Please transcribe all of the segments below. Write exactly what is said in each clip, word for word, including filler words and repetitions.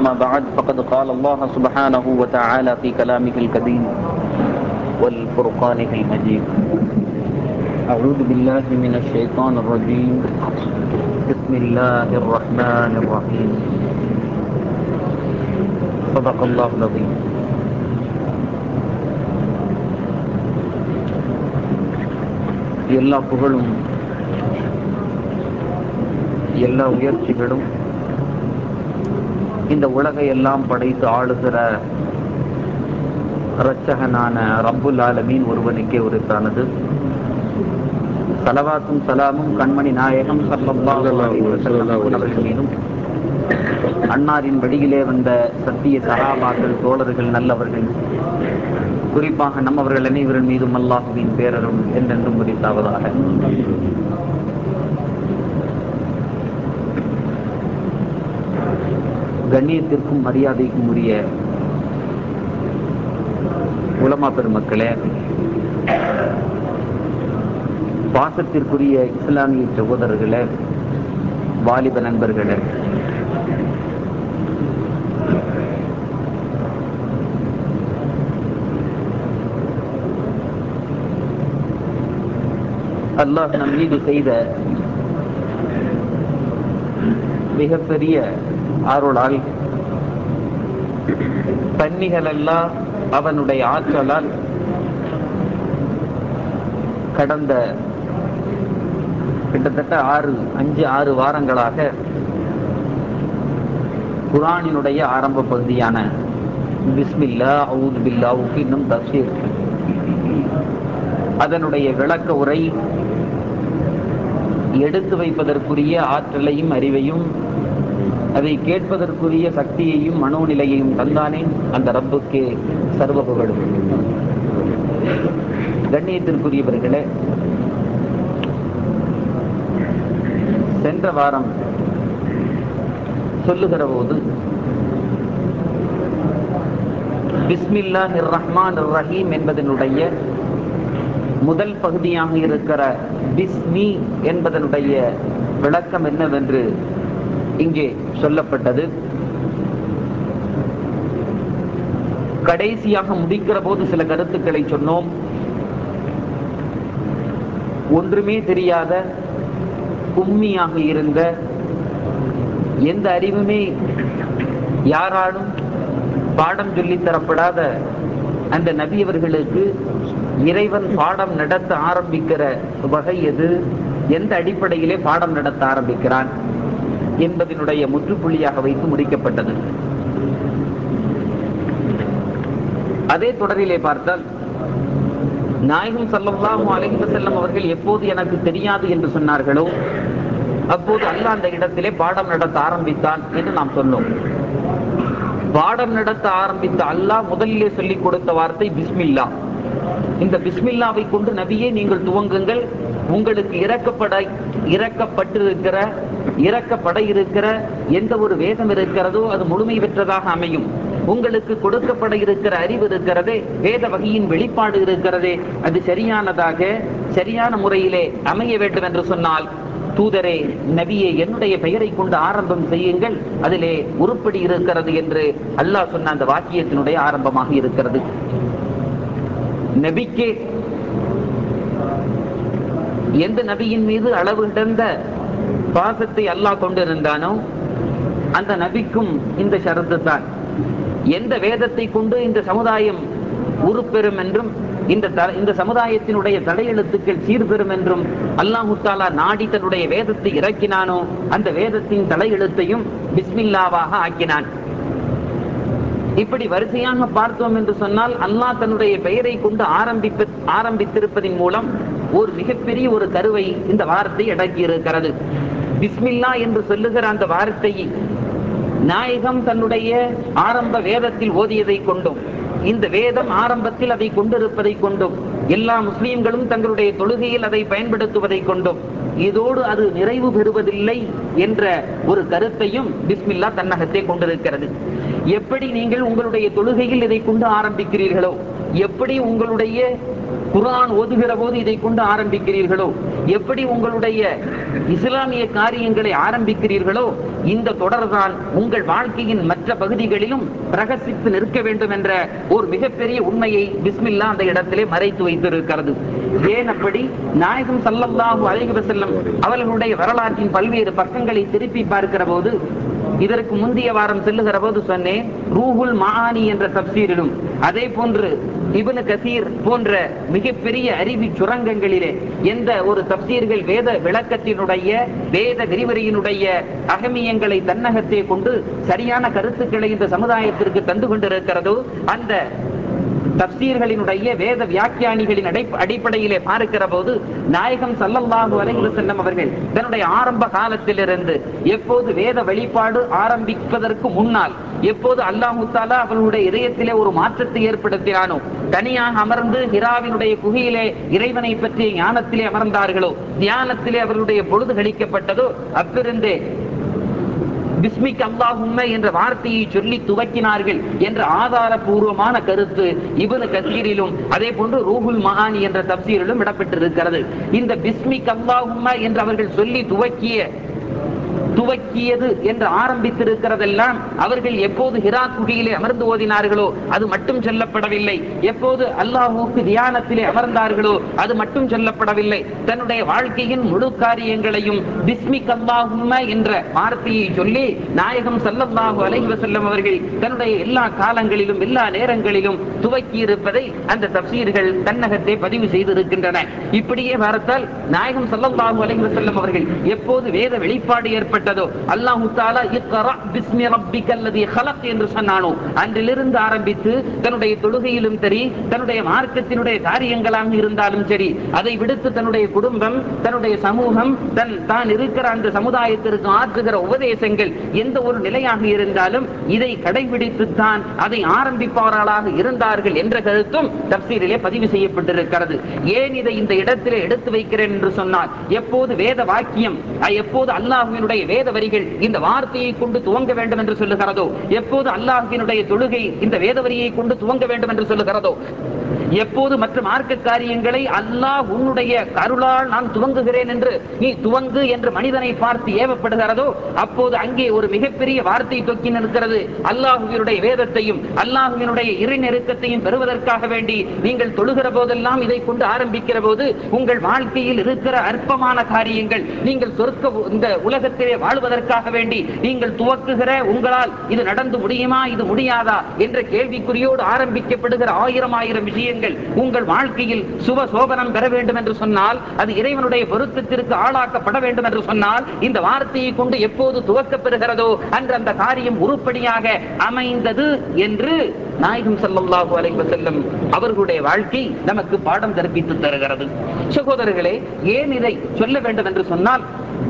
أما بعد فقد قال الله سبحانه وتعالى في كلامه القديم والفرقانه المجيد. أعوذ بالله من الشيطان الرجيم. بسم الله الرحمن الرحيم. صدق الله العظيم. எல்லா புகழும் எல்லா உயர்ச்சிகளும் இந்த உலகை எல்லாம் படைத்து ஆளுகிற இரட்சகனான ரப்புல் ஆலமீன் ஒருவனுக்கே உரித்தானது. ஸலவாத்தும் ஸலாமும் கண்மணி நாயகம் ஸல்லல்லாஹு அலைஹி வஸல்லம் அவர்கள் மீதும், அன்னாரின் வழியிலே வந்த சத்திய சஹாபாக்கள், தோழர்கள், நல்லவர்கள், குறிப்பாக நம்மவர்கள் அனைவரின் மீதும் அல்லாஹ்வின் பேரருள் என்றென்றும் உரித்தாவதாக. கண்ணியத்திற்கும் மரியாதைக்கும் உரிய உலமா பெருமக்களே, பாசத்திற்குரிய இஸ்லாமிய சகோதரர்களே, வாலிப நண்பர்களே, அல்லாஹ் நம் மீது செய்த மிகப்பெரிய அருளால், தன்னிகளெல்லாம் அவனுடைய ஆற்றலால் கடந்த கிட்டத்தட்ட ஆறு அஞ்சு ஆறு வாரங்களாக குர்ஆனினுடைய ஆரம்ப பகுதியான பிஸ்மில்லா அஊது பில்லாஹ்வுக்கு இன்னும் தஃசீர், அதனுடைய விளக்க உரை எடுத்து வைப்பதற்குரிய ஆற்றலையும் அறிவையும் அதை கேட்பதற்குரிய சக்தியையும் மனோநிலையையும் தந்தானே அந்த ரப்புக்கு சர்வ புகழும். கண்ணியத்திற்குரியவர்களே, சென்ற வாரம் சொல்லுகிற போது பிஸ்மில்லாஹிர் ரஹ்மானிர் ரஹீம் என்பதனுடைய முதல் பகுதியாக இருக்கிற பிஸ்மி என்பதனுடைய விளக்கம் என்னவென்று இங்கே சொல்லப்பட்டது. கடைசியாக முடிக்கிற போது சில கருத்துக்களை சொன்னோம். ஒன்றுமே தெரியாத, உம்மியாக இருந்த, எந்த அறிவுமே யாராலும் பாடம் சொல்லித் தரப்படாத அந்த நபி அவர்களுக்கு இறைவன் பாடம் நடத்த ஆரம்பிக்கிற வகை எது, எந்த அடிப்படையிலே பாடம் நடத்த ஆரம்பிக்கிறான் என்பதனுடைய முற்றுப்புள்ளியாக வைத்து முடிக்கப்பட்டது. அதே தொடரிலே பார்த்தால், நாயகம் ஸல்லல்லாஹு அலைஹி வஸல்லம் அவர்கள் எப்போது எனக்கு தெரியாது என்று சொன்னார்களோ அப்போது அல்லாஹ் அந்த இடத்திலே பாடம் நடத்த ஆரம்பித்தான் என்று நாம் சொன்னோம். பாடம் நடத்த ஆரம்பித்த அல்லாஹ் முதலிலே சொல்லிக் கொடுத்த வார்த்தை பிஸ்மில்லா. இந்த பிஸ்மில்லாவை கொண்டு நபியே நீங்கள் துவங்குங்கள், உங்களுக்கு இறக்கப்பட இறக்கப்பட்டிருக்கிற இறக்கப்பட இருக்கிற எந்த ஒரு வேதம் இருக்கிறதோ அது முழுமை பெற்றதாக அமையும். உங்களுக்கு கொடுக்கப்பட இருக்கிற அறிவு இருக்கிறதே, வேத வகையின் வெளிப்பாடு இருக்கிறதே, அது சரியானதாக சரியான முறையிலே அமைய வேண்டும் என்று சொன்னால், தூதரே நபியே என்னுடைய பெயரை கொண்டு ஆரம்பம் செய்யுங்கள், அதிலே உருப்படி இருக்கிறது என்று அல்லாஹ் சொன்ன அந்த வாக்கியத்தினுடைய ஆரம்பமாக இருக்கிறது. நபிக்கு எந்த நபியின் மீது அளவு கடந்த பாசத்தை அல்லாஹ் கொண்டிருந்தானோ அந்த நபிக்கும் இந்த ஷரத்து தான். எந்த வேதத்தை கொண்டு இந்த சமுதாயம் உருப்பெறும் என்றும் இந்த இந்த சமுதாயத்தினுடைய தலையெழுத்துக்கள் சீர்பெறும் என்றும் அல்லாஹு தஆலா நாடி தன்னுடைய வேதத்தை இறக்கினானோ அந்த வேதத்தின் தலையெழுத்தையும் பிஸ்மில்லாவாக ஆக்கினான். இப்படி வரிசையாக பார்த்தோம் என்று சொன்னால், அல்லாஹ் தன்னுடைய பெயரை கொண்டு ஆரம்பிப்ப ஆரம்பித்திருப்பதின் மூலம் ஒரு மிகப்பெரிய ஒரு கருவை இந்த வார்த்தை அடக்கி இருக்கிறது. பிஸ்மில்லா என்று சொல்லுகிற அந்த வார்த்தை நாயகம் தன்னுடைய ஆரம்ப வேதத்தில் ஓதியதை கொண்டும், இந்த வேதம் ஆரம்பத்தில் அதை கொண்டிருப்பதை கொண்டும், எல்லா முஸ்லீம்களும் தங்களுடைய தொழுகையில் அதை பயன்படுத்துவதை கொண்டும், இதோடு அது நிறைவு பெறுவதில்லை என்ற ஒரு கருத்தையும் பிஸ்மில்லா தன்னகத்தை கொண்டிருக்கிறது. எப்படி நீங்கள் உங்களுடைய தொழுகையில் இதை கொண்டு ஆரம்பிக்கிறீர்களோ, எப்படி உங்களுடைய குர்ஆன் ஓதுகிற போது இதை கொண்டு ஆரம்பிக்கிறீர்களோ, எப்படி உங்களுடைய இஸ்லாமிய காரியங்களை ஆரம்பிக்கிறீர்களோ, இந்த தொடர்தான் உங்கள் வாழ்க்கையின் மற்ற பகுதிகளிலும் பிரகசித்து நிற்க வேண்டும் என்ற ஒரு மிகப்பெரிய உண்மையை பிஸ்மில்லா அந்த இடத்திலே மறைத்து வைத்திருக்கிறது. ஏன் அப்படி? நாயகம் ஸல்லல்லாஹு அலைஹி வஸல்லம் அவர்களுடைய வரலாற்றின் பல்வேறு பக்கங்களை திருப்பி பார்க்கிற போது, இதற்கு முந்தைய வாரம் செல்லுகிற போது சொன்னேன், ரூஹுல் மஆனி என்ற தப்சீரிலும் அதே போன்று இப்னு கஸீர் போன்ற மிகப்பெரிய அறிவி சுரங்கங்களிலே எந்த ஒரு தப்சீர்கள் வேத விளக்கத்தினுடைய வேத விரிவுரையினுடைய அகமியங்களை தன்னகத்தே கொண்டு சரியான கருத்துக்களை இந்த சமுதாயத்திற்கு தந்து கொண்டிருக்கிறதோ, அந்த தப்சீர்களினுடைய வேத வியாக்கியானிகளின் அடிப்படையிலே பார்க்கிற போது நாயகம் ஸல்லல்லாஹு அலைஹி வஸல்லம் அவர்கள் தன்னுடைய ஆரம்ப காலத்திலிருந்து எப்போது வேத வெளிப்பாடு ஆரம்பிப்பதற்கு முன்னால் எப்போது அல்லாஹ் தஆலா அவர்களுடைய இதயத்திலே ஒரு மாற்றத்தை ஏற்படுத்தினானோ, தனியாக அமர்ந்து ஹிராவினுடைய குகையிலே இறைவனை பற்றிய ஞானத்திலே அமர்ந்தார்களோ, தியானத்திலே அவர்களுடைய பொழுது கழிக்கப்பட்டதோ, அப்பிருந்தே பிஸ்மிக் அல்லாஹும்ம என்ற வார்த்தையை சொல்லி துவக்கினார்கள் என்ற ஆதாரபூர்வமான கருத்து இப்னு கஸீரிலும் அதே போன்று ரூஹுல் மஆனி என்ற தப்சீரிலும் இடம்பெற்றிருக்கிறது. இந்த பிஸ்மிக் அல்லாஹும்ம என்று அவர்கள் சொல்லி துவக்கிய துவக்கியது என்று ஆரம்பித்திருக்கிறதெல்லாம் அவர்கள் எப்போது ஹிரா குகையிலே அமர்ந்து ஓதினார்களோ அது மட்டும் சொல்லப்படவில்லை. எப்போது அல்லாஹ்வுக்கு தியானத்திலே அமர்ந்தார்களோ அது மட்டும் சொல்லப்படவில்லை. தன்னுடைய வாழ்க்கையின் முழு காரியங்களையும் பிஸ்மிக் அல்லாஹும்ம என்ற வார்த்தையை சொல்லி நாயகம் ஸல்லல்லாஹு அலைஹி வஸல்லம் அவர்கள் தன்னுடைய எல்லா காலங்களிலும் எல்லா நேரங்களிலும் துவக்கி இருப்பதை அந்த தப்சீர்கள் தன்னகத்தை பதிவு செய்திருக்கின்றன. இப்படியே பார்த்தால் நாயகம் ஸல்லல்லாஹு அலைஹி வஸல்லம் அவர்கள் எப்போது வேத வெளிப்பாடு ஏற்பட்டதோ, அல்லாஹ் தஆலா இக்ரா பிஸ்மி ரப்பிக்கல்லதீ ஹலக் என்று சொன்னானோ, அன்றிலிருந்து ஆரம்பித்து தன்னுடைய தொழுகையிலும் சரி, தன்னுடைய மார்க்கத்தினுடைய காரியங்களாக இருந்தாலும் சரி, அதை விடுத்து தன்னுடைய குடும்பம், தன்னுடைய சமூகம், தன் தான் இருக்கிற அந்த சமுதாயத்திற்கு ஆற்றுகிற உபதேசங்கள் எந்த ஒரு நிலையாக இருந்தாலும் இதை கடைபிடித்துத்தான் அதை ஆரம்பிப்பவர்களாக இருந்தார்கள் என்ற கருத்தும் தப்சீரிலே பதிவு செய்யப்பட்டிருக்கிறது. ஏன் இதை இந்த இடத்திலே எடுத்து வைக்கிறேன் என்று சொன்னால், எப்போது வேத வாக்கியம், எப்போது அல்லாஹ்வினுடைய வேத வரிகள் இந்த வார்த்தையை கொண்டு துவங்க வேண்டும் என்று சொல்லுகிறதோ, எப்போது அல்லாஹ்வினுடைய தொழுகை இந்த வேத வரியை கொண்டு துவங்க வேண்டும் என்று சொல்லுகிறதோ, எப்போது மற்ற மார்க்க காரியங்களை அல்லாஹ் உன்னுடைய கருளால் நான் துவங்குகிறேன் என்று நீ துவங்கு என்று மனிதனை பார்த்து ஏவப்படுகிறதோ, அப்போது அங்கே ஒரு மிகப்பெரிய வார்த்தை தொக்கி நிற்கிறது. அல்லாஹ்வினுடைய வேதத்தையும் அல்லாஹ்வினுடைய இறை நெருக்கத்தையும் பெறுவதற்காக வேண்டி நீங்கள் தொழுகிற போதெல்லாம் இதை கொண்டு ஆரம்பிக்கிற போது உங்கள் வாழ்க்கையில் இருக்கிற அற்பமான காரியங்கள், நீங்கள் சொர்க்க இந்த உலகத்திலே வாழ்வதற்காக வேண்டி நீங்கள் துவக்குகிற, உங்களால் இது நடந்து முடியுமா இது முடியாதா என்ற கேள்விக்குறியோடு ஆரம்பிக்கப்படுகிற ஆயிரம் ஆயிரம் விஷயங்கள் உங்கள் வாழ்க்கையில் சுப சோபனம் பெற வேண்டும் என்று சொன்னால், அது இறைவனுடைய பொருத்தத்திற்கு ஆளாக்கப்பட வேண்டும் என்று சொன்னால், இந்த வார்த்தையை கொண்டு எப்போது துவக்கப் பெறுகிறதோ அன்று அந்த காரியம் உருப்படியாக அமைந்தது என்று நாயகம் ஸல்லல்லாஹு அலைஹி வஸல்லம் அவர்களுடைய வாழ்க்கை நமக்கு பாடம் கற்பித்து தருகிறது. சகோதரர்களே, ஏன் இதை சொல்ல வேண்டும் என்று சொன்னால்,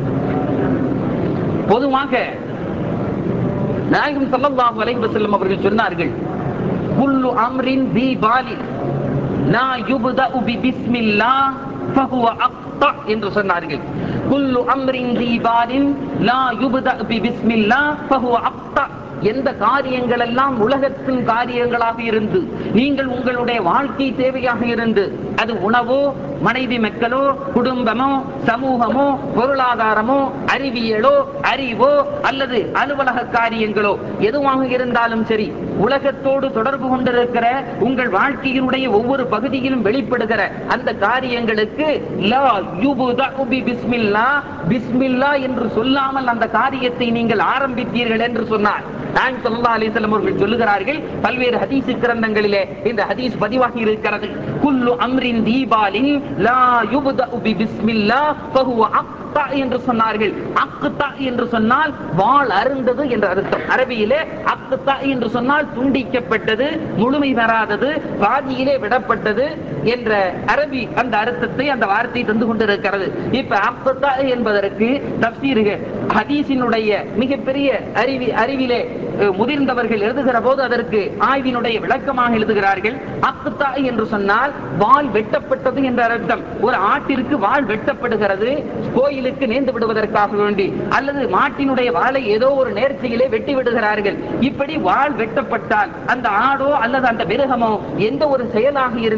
பொதுவாக நாயகம் ஸல்லல்லாஹு அலைஹி வஸல்லம் அவர்கள் சொன்னார்கள், குல்லு அம்ரின் தி பாலின் லா யுப்தஉ பி பிஸ்மில்லாஹ் ஃபஹுவ அக்தா என்று சொன்னார்கள். குல்லு அம்ரின் தி பாலின் லா யுப்தஉ பி பிஸ்மில்லாஹ் ஃபஹுவ அக்தா. எந்த காரியங்கள் எல்லாம் உலகத்தின் காரியங்களாக இருந்து, நீங்கள் உங்களுடைய வாழ்க்கை தேவையாக இருந்து, அது உணவோ, மனைவி மக்களோ, குடும்பமோ, சமூகமோ, பொருளாதாரமோ, அறிவியலோ, அறிவோ அல்லது அலுவலக காரியங்களோ எதுவாக இருந்தாலும் சரி, உலகத்தோடு தொடர்பு கொண்டிருக்கிற உங்கள் வாழ்க்கையினுடைய ஒவ்வொரு பகுதியிலும் வெளிப்படுகிற அந்த காரியங்களுக்கு லா யுப்தஉ பி பிஸ்மில்லாஹ், பிஸ்மில்லாஹ் என்று சொல்லாமல் அந்த காரியத்தை நீங்கள் ஆரம்பித்தீர்கள் என்று சொன்னார். நாயகம் ஸல்லல்லாஹு அலைஹி வஸல்லம் அவர்கள் சொல்லுகிறார்கள், பல்வேறு ஹதீஸ் கிரந்தங்களிலே இந்த ஹதீஸ் பதிவாகி இருக்கிறது. குல்லு அம்ரின் தீபாலின் லா யுப்தஉ பி பிஸ்மில்லாஹ் ஃபஹுவ அக்தா என்று சொன்னார்கள். அக்தா என்று சொன்னால் வாள் அருந்தது என்ற அர்த்தம். அரபியிலே அக்தா என்று சொன்னால் துண்டிக்கப்பட்டது, முழுமை பெறாதது, பாதியிலே விடப்பட்டது என்ற அரபி அந்த அர்த்தத்தை அந்த வார்த்தை தந்து கொண்டிருக்கிறது. இப்ப அக்தா என்பதற்கு தப்சீர்கள் ஹதீஸினுடைய மிகப்பெரிய அறிவி அறிவிலே முதிர்ந்தவர்கள் எழுதுகிற போது அதற்கு ஆய்வினுடைய விளக்கமாக எழுதுகிறார்கள். அக்தா என்று சொன்னால் வாள் வெட்டப்பட்டது என்ற அர்த்தம். ஒரு ஆட்டிற்கு வாள் வெட்டப்படுகிறது கோயிலுக்கு நேர்ந்து விடுவதற்காக வேண்டி, அல்லது மாட்டினுடைய வாளை ஏதோ ஒரு நேர்ச்சியிலே வெட்டி விடுகிறார்கள். இப்படி வாள் வெட்டப்பட்டால் அந்த ஆடோ அல்லது அந்த மிருகமோ எந்த ஒரு செயலாக இருந்தாலும் சரி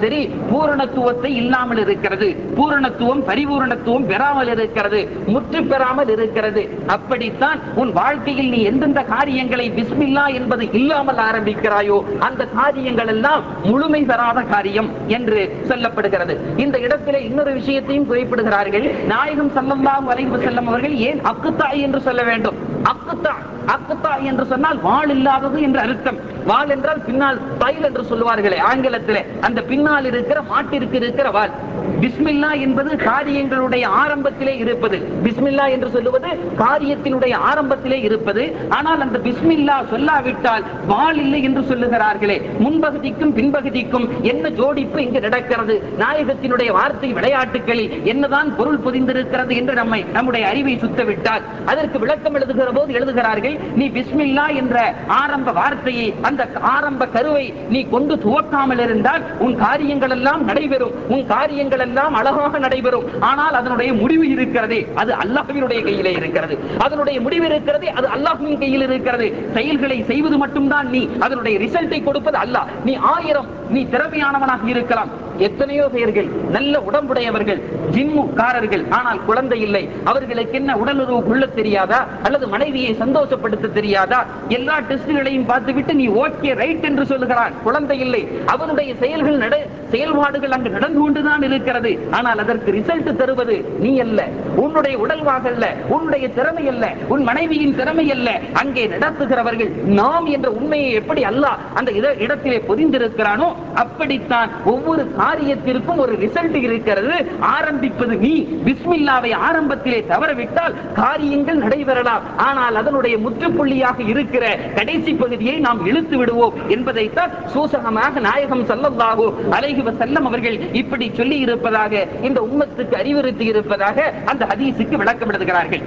சரி பூரணத்துவத்தை இல்லாமல் இருக்கிறது, பூரணத்துவம் பரிபூரணத்துவம் பெறாமல் இருக்கிறது, முற்று பெறாமல் இருக்கிறது. அப்படித்தான் உன் வாழ்க்கையில் நீ எந்தெந்த காரியங்களை பிஸ்மில்லா என்பது இல்லாமல் ஆரம்பிக்கிறாயோ அந்த காரியங்கள் எல்லாம் முழுமை பெறாத காரியம் என்று சொல்லப்படுகிறது. இந்த இடத்திலே இன்னொரு விஷயத்தையும் குறிப்பிடுகிறார்கள். நாயகம் ஸல்லல்லாஹு அலைஹி வஸல்லம் அவர்கள் ஏன் அக்தா என்று சொல்ல வேண்டும்? அக்தா அக்தா என்று சொன்னால் வாள் இல்லாதது என்று அர்த்தம். வாள் என்றால் பின்னால் தைல் என்று சொல்லுவார்களே ஆங்கிலத்திலே, அந்த பின்னால் இருக்கிற மாட்டிற்கு இருக்கிற வாள். பிஸ்மில்லா என்பது காரியங்களுடைய ஆரம்பத்திலே இருப்பது. பிஸ்மில்லா என்று சொல்லுவது காரியத்தினுடைய ஆரம்பத்திலே இருப்பது. ஆனால் அந்த பிஸ்மில்லா சொல்லாவிட்டால் வாள் இல்லை என்று சொல்லுகிறார்களே, முன்பகுதிக்கும் பின்பகுதிக்கும் என்ன ஜோடிப்பு இங்கு நடக்கிறது? நாயகத்தினுடைய வார்த்தை விளையாட்டுகளில் என்னதான் பொருள் பொதிந்திருக்கிறது என்று நம்மை நம்முடைய அறிவை சுத்தவிட்டால் அதற்கு விளக்கம் எழுதுகிற போது எழுதுகிறார்கள், நீ பிஸ்மில்லா என்ற ஆரம்ப வார்த்தையை, அந்த ஆரம்ப கருவை நீ கொண்டு துவக்காமல் இருந்தால் உன் காரியங்கள் எல்லாம் நடைபெறும், உன் காரியங்கள் எல்லாம் அழகாக நடைபெறும். ஆனால் அதனுடைய முடிவு இருக்கிறதே அது அல்லாஹ்வினுடைய கையிலே இருக்கிறது. அதனுடைய முடிவு இருக்கிறதே அது அல்லாஹ்வின் கையில் இருக்கிறது. செயல்களை செய்வது மட்டும்தான் நீ, அதனுடைய ரிசல்ட்டை கொடுப்பது அல்லாஹ். நீ ஆயிரம் நீ திறமையானவனாக இருக்கலாம். எத்தனையோ பேர்கள் நல்ல உடம்புடையவர்கள், ஜிம்முக்காரர்கள், ஆனால் குழந்தை இல்லை. அவர்களுக்கு என்ன உடலுறவு கொள்ள தெரியாதா? அல்லது மனைவியை சந்தோஷப்படுத்த தெரியாதா? எல்லா டெஸ்டுகளையும் பார்த்துவிட்டு நீ ஓகே ரைட் என்று சொல்லுகிறான், குழந்தை இல்லை. அவனுடைய செயல்கள் நட செயல்பாடுகள் அங்கு நடந்து கொண்டுதான் இருக்கிறது. ஆனால் அதற்கு ரிசல்ட் தருவது நீ அல்ல, உன்னுடைய உடல்வாக அல்ல, உன்னுடைய திறமை அல்ல, உன் மனைவியின் திறமை அல்ல. அங்கே நடத்துகிறவர்கள் நாம் என்ற உண்மையை எப்படி அல்லாஹ் அந்த இடத்திலே பொதிந்திருக்கிறானோ அப்படித்தான் ஒவ்வொரு காரியத்திற்கும் ஒரு ரிசல்ட் இருக்கிறது. ஆரம்பிப்பது நீ. பிஸ்மில்லாவை ஆரம்பத்திலே தவறவிட்டால் காரியங்கள் நடைபெறலாம், ஆனால் அதனுடைய முற்றுப்புள்ளியாக இருக்கிற கடைசி பகுதியை நாம் இழுத்து விடுவோம் என்பதைத்தான் சூசகமாக நாயகம் ஸல்லல்லாஹு அலைஹி வஸல்லம் அவர்கள் இப்படி சொல்லி இருப்பதாக, இந்த உம்மத்துக்கு அறிவுறுத்தி இருப்பதாக அந்த ஹதீஸுக்கு விளக்கம் எழுதுகிறார்கள்.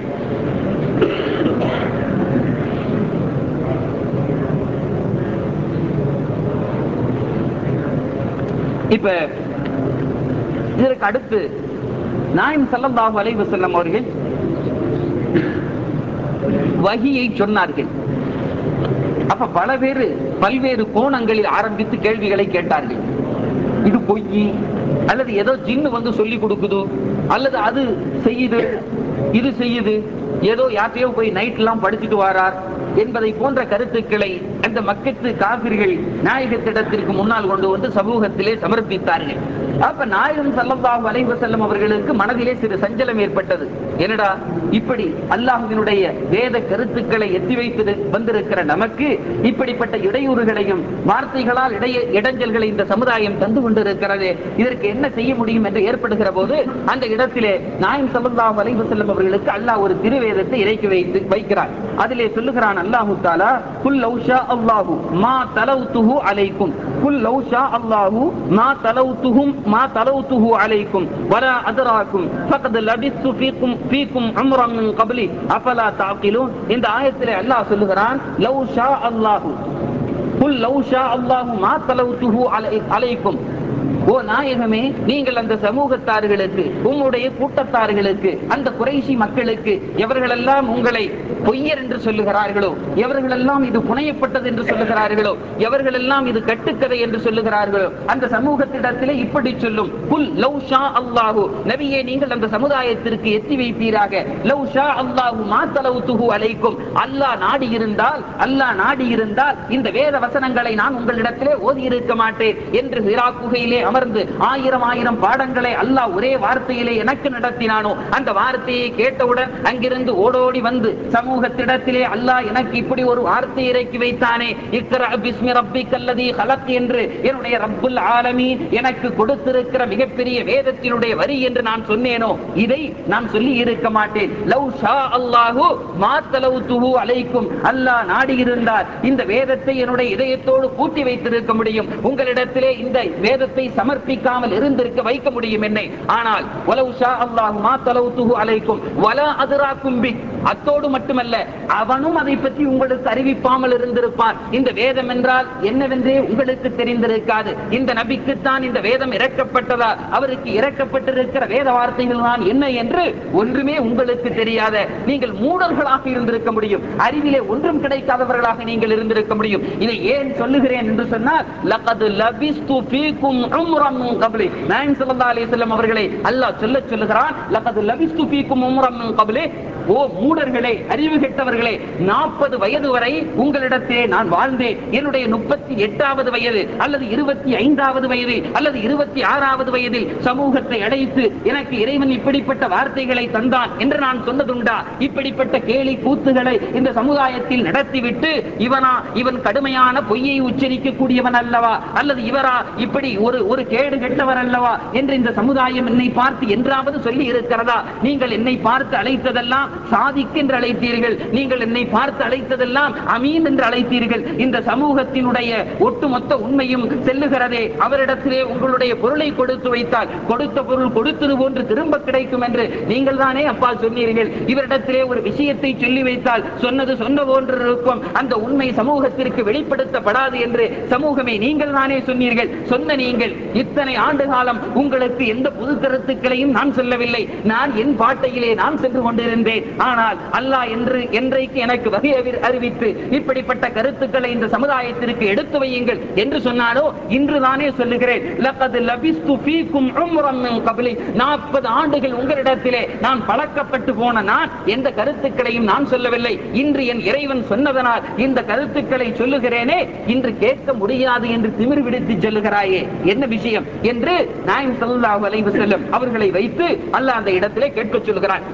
இப்ப இதற்கு அடுத்து நாயகம் ஸல்லல்லாஹு அலைஹி வஸல்லம் அவர்கள் வஹியை சொன்னார்கள். அப்ப பல பேர் பல்வேறு கோணங்களில் ஆரம்பித்து கேள்விகளை கேட்டார்கள். இது பொய், அல்லது ஏதோ ஜின்னு வந்து சொல்லி கொடுக்குது, அல்லது அது செய்யுது இது செய்யுது, ஏதோ யார்ட்டையோ போய் நைட் எல்லாம் படிச்சுட்டு வாரார் என்பதை போன்ற கருத்துக்களை அந்த மக்கத்து காபிர்கள் நாயகத்திடத்திற்கு முன்னால் கொண்டு வந்து சமூகத்திலே சமர்ப்பித்தார்கள். அப்ப நாயகம் ஸல்லல்லாஹு அலைஹி வஸல்லம் அவர்களுக்கு மனதிலே சிறு சஞ்சலம் ஏற்பட்டது. என்னடா இப்படி அல்லாஹ்வினுடைய வேத கருத்துக்களை எத்தி வைத்து வந்திருக்கிற நமக்கு இப்படிப்பட்ட இடையூறுகளையும் வார்த்தைகளால் இடைய இடைஞ்சல்களை இந்த சமுதாயம் தந்து கொண்டிருக்கிறது, இதற்கு என்ன செய்ய முடியும் என்று ஏற்படுகிற போது அந்த இடத்திலே நாயகம் ஸல்லல்லாஹு அலைஹி வஸல்லம் அவர்களுக்கு அல்லாஹ் ஒரு திருவேதத்தை இறக்கி வைத்து வைக்கிறார். அதிலே சொல்லுகிறான் அல்லாஹு தஆலா, குல் லவ் ஷா அல்லாஹு மா தலவுதுஹு அலைக்கும், குல் லவ் ஷா அல்லாஹு மா தலவுதுஹும் மா தலவுதுஹு அலைக்கும் வலா அத்ராக்கும் ஃபகத் லபிஸ்து ஃபீக்கும் ஃபீக்கும் உம்ரன் மின் கப்லி அஃபலா தஅகிலூன். இந்த ஆயத்திலே அல்லாஹ் சொல்லுகிறான், லவ் ஷா அல்லாஹு குல் லவ் ஷா அல்லாஹு மா தலவுதுஹு அலைக்கும், ஓ நாயகமே, நீங்கள் அந்த சமூகத்தார்களுக்கு, உங்களுடைய கூட்டத்தார்களுக்கு, அந்த குறைஷி மக்களுக்கு, எவர்களெல்லாம் உங்களை பொய்யர் என்று சொல்லுகிறார்களோ, எவர்களெல்லாம் இது புனையப்பட்டது என்று சொல்லுகிறார்களோ, எவர்களெல்லாம் இது கட்டுக்கதை என்று சொல்லுகிறார்களோ, அந்த சமூகத்திடத்திலே இப்படி சொல்லும், குல் லவ் ஷா அல்லாஹு, நபியே நீங்கள் அந்த சமுதாயத்திற்கு எத்தி வைப்பீராக, லவ் ஷா அல்லாஹு மா தலவுதுஹு அலைக்கும், அல்லாஹ் நாடி இருந்தால், அல்லாஹ் நாடி இருந்தால் இந்த வேத வசனங்களை நான் உங்களிடத்திலே ஓதி இருக்க மாட்டேன் என்று ஹிரா குகையிலே அமர்ந்து ஆயிரம் ஆயிரம் பாடங்களை அல்லாஹ் ஒரே வார்த்தையிலே எனக்கு நடத்தினானோ, அந்த வார்த்தையை கேட்டவுடன் அங்கிருந்து ஓடோடி வந்து சமூகத்திடத்திலே அல்லாஹ் எனக்கு இப்படி ஒரு வார்த்தை இறக்கி வைத்தானே, இக்ரா பிஸ்மி ரப்பிக்கல்லதீ ஹலக் என்று என்னுடைய ரப்புல் ஆலமீன் எனக்கு கொடுத்திருக்கிற மிகப்பெரிய வேதத்தினுடைய வரி என்று நான் சொன்னேனோ, இதை நான் சொல்லி இருக்க மாட்டேன். லவ் ஷா அல்லாஹு மா தலவுதுஹு அலைக்கும், அல்லாஹ் நாடி இருந்தால் இந்த வேதத்தை என்னுடைய இதயத்தோடு பூட்டி வைத்திருக்க முடியும், உங்களிடத்திலே இந்த வேதத்தை சமர்ப்பிக்காமல் இருந்திருக்க வைக்க முடியும் என்னை. ஆனால் வலவ் ஷா அல்லாஹு மா தலவுதுஹு அலைக்கும் வலா அத்ராக்கும் பிக், அத்தோடு மட்டுமல்ல, அவனும் அதை பற்றி உங்களுக்கு அறிவிப்பாமல் இருந்திருப்பான். இந்த வேதம் என்றால் என்னவென்றே உங்களுக்கு தெரிந்திருக்காது. இந்த நபிக்குத்தான் இந்த வேதம் இறக்கப்பட்டதா, அவருக்கு இறக்கப்பட்டிருக்கிற வேத வார்த்தைகள் தான் என்ன என்று ஒன்றுமே உங்களுக்கு தெரியாத நீங்கள் மூடர்களாக இருந்திருக்க முடியும். அறிவிலே ஒன்றும் கிடைக்காதவர்களாக நீங்கள் இருந்திருக்க முடியும். இதை ஏன் சொல்லுகிறேன் என்று சொன்னால், லகத் லபிஸ்து ஃபீக்கும் உம்ரம் மின் கப்லி, நாயகம் ஸல்லல்லாஹு அலைஹி வஸல்லம் அவர்களை அல்லாஹ் சொல்ல சொல்லுகிறான். லகத் லபிஸ்து ஃபீக்கும் உம்ரம் மின் கப்லி, ஓ மூடர்களே, அறிவு கெட்டவர்களே, நாற்பது வயது வரை உங்களிடத்திலே நான் வாழ்ந்தேன். என்னுடைய முப்பத்தி எட்டாவது வயது அல்லது இருபத்தி ஐந்தாவது வயதில் அல்லது இருபத்தி ஆறாவது வயதில் சமூகத்தை அழைத்து எனக்கு இறைவன் இப்படிப்பட்ட வார்த்தைகளை தந்தான் என்று நான் சொன்னதுண்டா? இப்படிப்பட்ட கேலி கூத்துகளை இந்த சமுதாயத்தில் நடத்திவிட்டு இவனா இவன் கடுமையான பொய்யை உச்சரிக்கக்கூடியவன் அல்லவா, அல்லது இவரா இப்படி ஒரு ஒரு கேடு கெட்டவர் அல்லவா என்று இந்த சமுதாயம் என்னை பார்த்து என்றாவது சொல்லி இருக்கிறதா? நீங்கள் என்னை பார்த்து அழைத்ததெல்லாம் சாதிக் என்று அழைத்தீர்கள், நீங்கள் என்னை பார்த்து அழைத்ததெல்லாம் அமீன் என்று அழைத்தீர்கள். இந்த சமூகத்தினுடைய ஒட்டுமொத்த உண்மையும் செல்லுகிறதே, அவரிடத்திலே உங்களுடைய பொருளை கொடுத்து வைத்தால் கொடுத்த பொருள் கொடுத்தது போன்று திரும்ப கிடைக்கும் என்று நீங்கள் தானே அப்பா சொன்னீர்கள். இவரிடத்திலே ஒரு விஷயத்தை சொல்லி வைத்தால் சொன்னது சொன்ன போன்று இருக்கும், அந்த உண்மை சமூகத்திற்கு வெளிப்படுத்தப்படாது என்று சமூகமே நீங்கள் தானே சொன்னீர்கள். சொன்ன நீங்கள் இத்தனை ஆண்டு காலம் உங்களுக்கு எந்த புது கருத்துக்களையும் நான் சொல்லவில்லை. நான் என் பாட்டையிலே நான் சென்று கொண்டிருந்தேன். ஆனால் அல்லாஹ் என்று என்றைக்கு எனக்கு வகை அறிவித்து இப்படிப்பட்ட கருத்துக்களை இந்த சமுதாயத்திற்கு எடுத்து வையுங்கள் என்று சொன்னாலோ இன்று தானே சொல்லுகிறேன். லகத் லபிஸ்து ஃபீக்கும் உம்ரம் மின் கப்லி, நாற்பது ஆண்டுகள் உங்களிடத்திலே நான் பழக்கப்பட்டு போன நான் எந்த கருத்துக்களையும் நான் சொல்லவில்லை. இன்று என் இறைவன் சொன்னதனால் இந்த கருத்துக்களை சொல்லுகிறேனே, இன்று கேட்க முடியாது என்று திமிர் விடுத்து சொல்லுகிறாயே, என்ன விஷயம் என்று நாயகம் ஸல்லல்லாஹு அலைஹி வஸல்லம் அவர்களை வைத்து அல்லாஹ் அந்த இடத்திலே கேட்க சொல்லுகிறான்.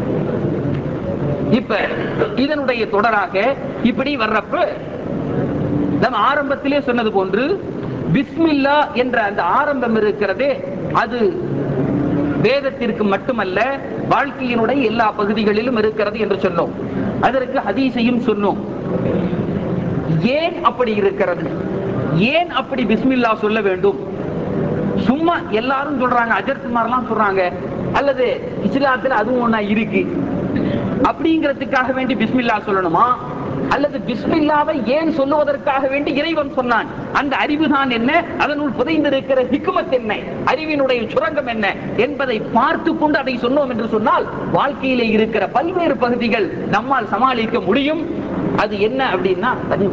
இப்ப இதனுடைய தொடராக இப்படி வர்றப்ப நம்ம ஆரம்பத்திலே சொன்னது போன்று பிஸ்மில்லா என்ற அந்த ஆரம்பம் இருக்கிறதே, அது வேதத்திற்கு மட்டுமல்ல வாழ்க்கையினுடைய எல்லா பகுதிகளிலும் இருக்கிறது என்று சொன்னோம். அதற்கு ஹதீஸையும் சொன்னோம். ஏன் அப்படி இருக்கிறது? ஏன் அப்படி பிஸ்மில்லா சொல்ல வேண்டும்? சும்மா எல்லாரும் சொல்றாங்க, அஜர்த்துமாரெல்லாம் சொல்றாங்க, அல்லது இஸ்லாத்தில் அதுவும் ஒண்ணா இருக்கு அப்படிங்கிறதுக்காக வேண்டி பிஸ்மில்லா சொல்லணுமா, அல்லது பிஸ்மில்லாவை ஏன் சொல்லுவதற்காக வேண்டி இறைவன் சொன்னான்? அந்த அறிவுதான் என்ன, அதனுள் புதைந்திருக்கிற ஹிக்மத் என்ன, அறிவினுடைய சுரங்கம் என்ன என்பதை பார்த்து கொண்டு அதை சொன்னோம் என்று சொன்னால் வாழ்க்கையிலே இருக்கிற பல்வேறு பகுதிகள் நம்மால் சமாளிக்க முடியும். அது என்ன அப்படின்னா,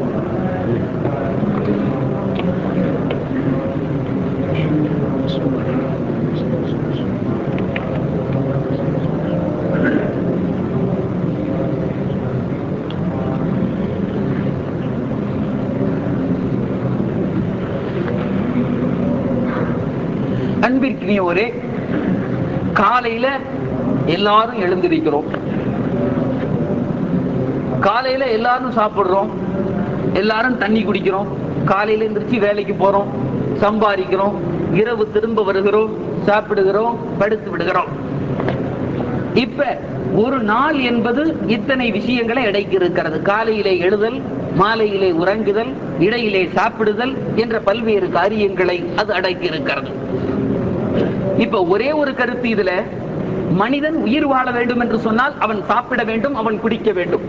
அன்பிற்கினியோரே, காலையில எல்லாரும் எழுந்திருக்கிறோம், காலையில எல்லாரும் சாப்பிடுறோம், எல்லாரும் தண்ணி குடிக்கிறோம், காலையில எந்திரிச்சு வேலைக்கு போறோம், சம்பாதிக்கிறோம், இரவு திரும்ப வருகிறோம், சாப்பிடுகிறோம், படுத்து விடுகிறோம். இப்ப ஒரு நாள் என்பது இத்தனை விஷயங்களை அடக்கி இருக்கிறது. காலையிலே எழுதல், மாலையிலே உறங்குதல், இடையிலே சாப்பிடுதல் என்ற பல்வேறு காரியங்களை அது அடக்கி இருக்கிறது. இப்ப ஒரே ஒரு கருத்து இதுல, மனிதன் உயிர் வாழ வேண்டும் என்று சொன்னால் அவன் சாப்பிட வேண்டும், அவன் குடிக்க வேண்டும்.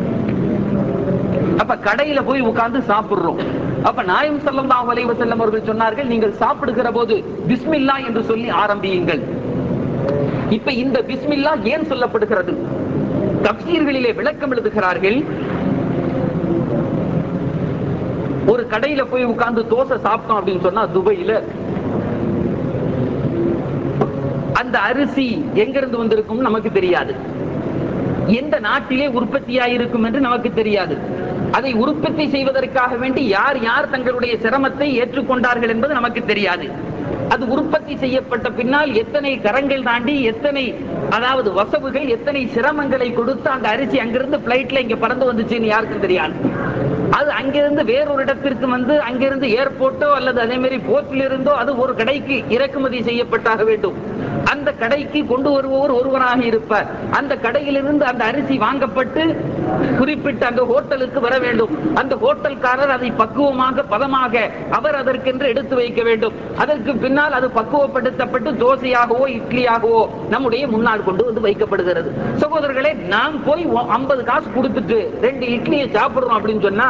அப்ப கடையில போய் உட்கார்ந்து சாப்பிடுறோம். அப்ப நாயகம் ஸல்லல்லாஹு அலைஹி வஸல்லம் அவர்கள் சொன்னார்கள், நீங்கள் சாப்பிடுகிற போது பிஸ்மில்லா என்று சொல்லி ஆரம்பியுங்கள். இப்ப இந்த பிஸ்மில்லா ஏன் சொல்லப்படுகிறது? தஃசீர்களிலே விளக்கம் எழுதுகிறார்கள். ஒரு கடையில போய் உட்கார்ந்து தோசை சாப்பிட்டோம் அப்படின்னு சொன்னா, துபையில அந்த அரிசி எங்கிருந்து வந்திருக்கும் நமக்கு தெரியாது, எந்த நாட்டிலே உற்பத்தியாயிருக்கும் என்று நமக்கு தெரியாது, அதை உற்பத்தி செய்வதற்காக வேண்டி யார் யார் தங்களுடைய சிரமத்தை ஏற்றுக்கொண்டார்கள் என்பது நமக்கு தெரியாது. அது உற்பத்தி செய்யப்பட்ட பின்னால் எத்தனை கரங்கள் தாண்டி எத்தனை, அதாவது வசவுகள், எத்தனை சிரமங்களை கொடுத்து அந்த அரிசி அங்கிருந்து பிளைட்ல இங்க பறந்து வந்துச்சுன்னு யாருக்கும் தெரியாது. அது அங்கிருந்து வேறொரு இடத்திற்கு வந்து அங்கிருந்து ஏர்போர்ட்டோ அல்லது அதே மாதிரி போர்ட்டில் இருந்தோ அது ஒரு கடைக்கு இறக்குமதி செய்யப்பட்டாக வேண்டும். அந்த கடைக்கு கொண்டு வருபவர் ஒருவராக இருப்பார். அந்த கடையிலிருந்து அந்த அரிசி வாங்கப்பட்டு குறிப்பிட்ட அந்த ஹோட்டலுக்கு வர வேண்டும். அந்த ஹோட்டல்காரர் அதை பக்குவமாக பதமாக அவர் அதற்கென்று எடுத்து வைக்க வேண்டும். அதற்கு பின்னால் அது பக்குவப்படுத்தப்பட்டு தோசையாகவோ இட்லியாகவோ நம்முடைய முன்னால் கொண்டு வந்து வைக்கப்படுகிறது. சகோதரர்களே, நாம் போய் ஐம்பது காசு கொடுத்துட்டு ரெண்டு இட்லியை சாப்பிடுறோம் அப்படின்னு சொன்னா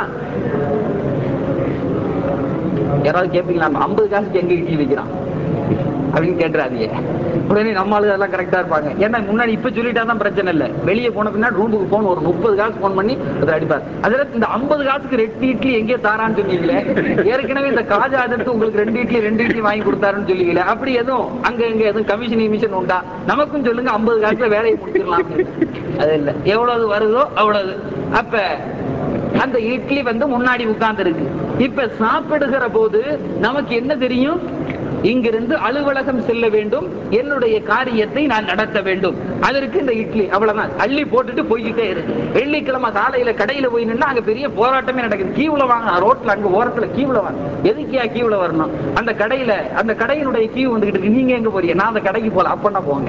யாராவது கேட்பீங்களா? ஐம்பது காசுக்கு எங்க இட்லி வைக்கிறான் அப்படின்னு கேட்டுறாதீங்க. உடனே நம்மளுக்கு அதெல்லாம் கரெக்டா இருப்பாங்க. ஏன்னா முன்னாடி இப்ப சொல்லிட்டா தான் பிரச்சனை இல்லை. வெளியே போன பின்னாடி ரூமுக்கு போன் ஒரு முப்பது காசு போன் பண்ணி அதை அடிப்பார். அதுல இந்த ஐம்பது காசுக்கு ரெண்டு இட்லி எங்கே தாரான்னு சொன்னீங்களே, ஏற்கனவே இந்த காஜா அதற்கு உங்களுக்கு ரெண்டு இட்லி ரெண்டு இட்லி வாங்கி கொடுத்தாருன்னு சொல்லுவீங்களே, அப்படி எதுவும் அங்க எங்க எதுவும் கமிஷன் மிஷன் உண்டா? நமக்கும் சொல்லுங்க, ஐம்பது காசுல வேலையை முடிச்சிடலாம். அது இல்லை, எவ்வளவு வருதோ அவ்வளவு. அப்ப அந்த இட்லி வந்து முன்னாடி உட்கார்ந்து இருக்கு. இப்ப சாப்பிடுகிற போது நமக்கு என்ன தெரியும்? இங்கிருந்து அலுவலகம் செல்ல வேண்டும், என்னுடைய காரியத்தை நான் நடத்த வேண்டும். அதற்கு இந்த இட்லி அவ்வளவுதான், அள்ளி போட்டுட்டு போய்கிட்டே இருக்கு. வெள்ளிக்கிழமை காலையில கடையில போய் நின்னா அங்க பெரிய போராட்டமே நடக்குது. கீவுல வாங்க, ரோட்ல அங்க ஓரத்துல கீவுல வாங்க. எதுக்கியா கீவுல வரணும்? அந்த கடையில அந்த கடையினுடைய கீவு வந்துகிட்டு இருக்கு. நீங்க எங்க போறீங்க? நான் அந்த கடைக்கு போல. அப்பன்னா போங்க.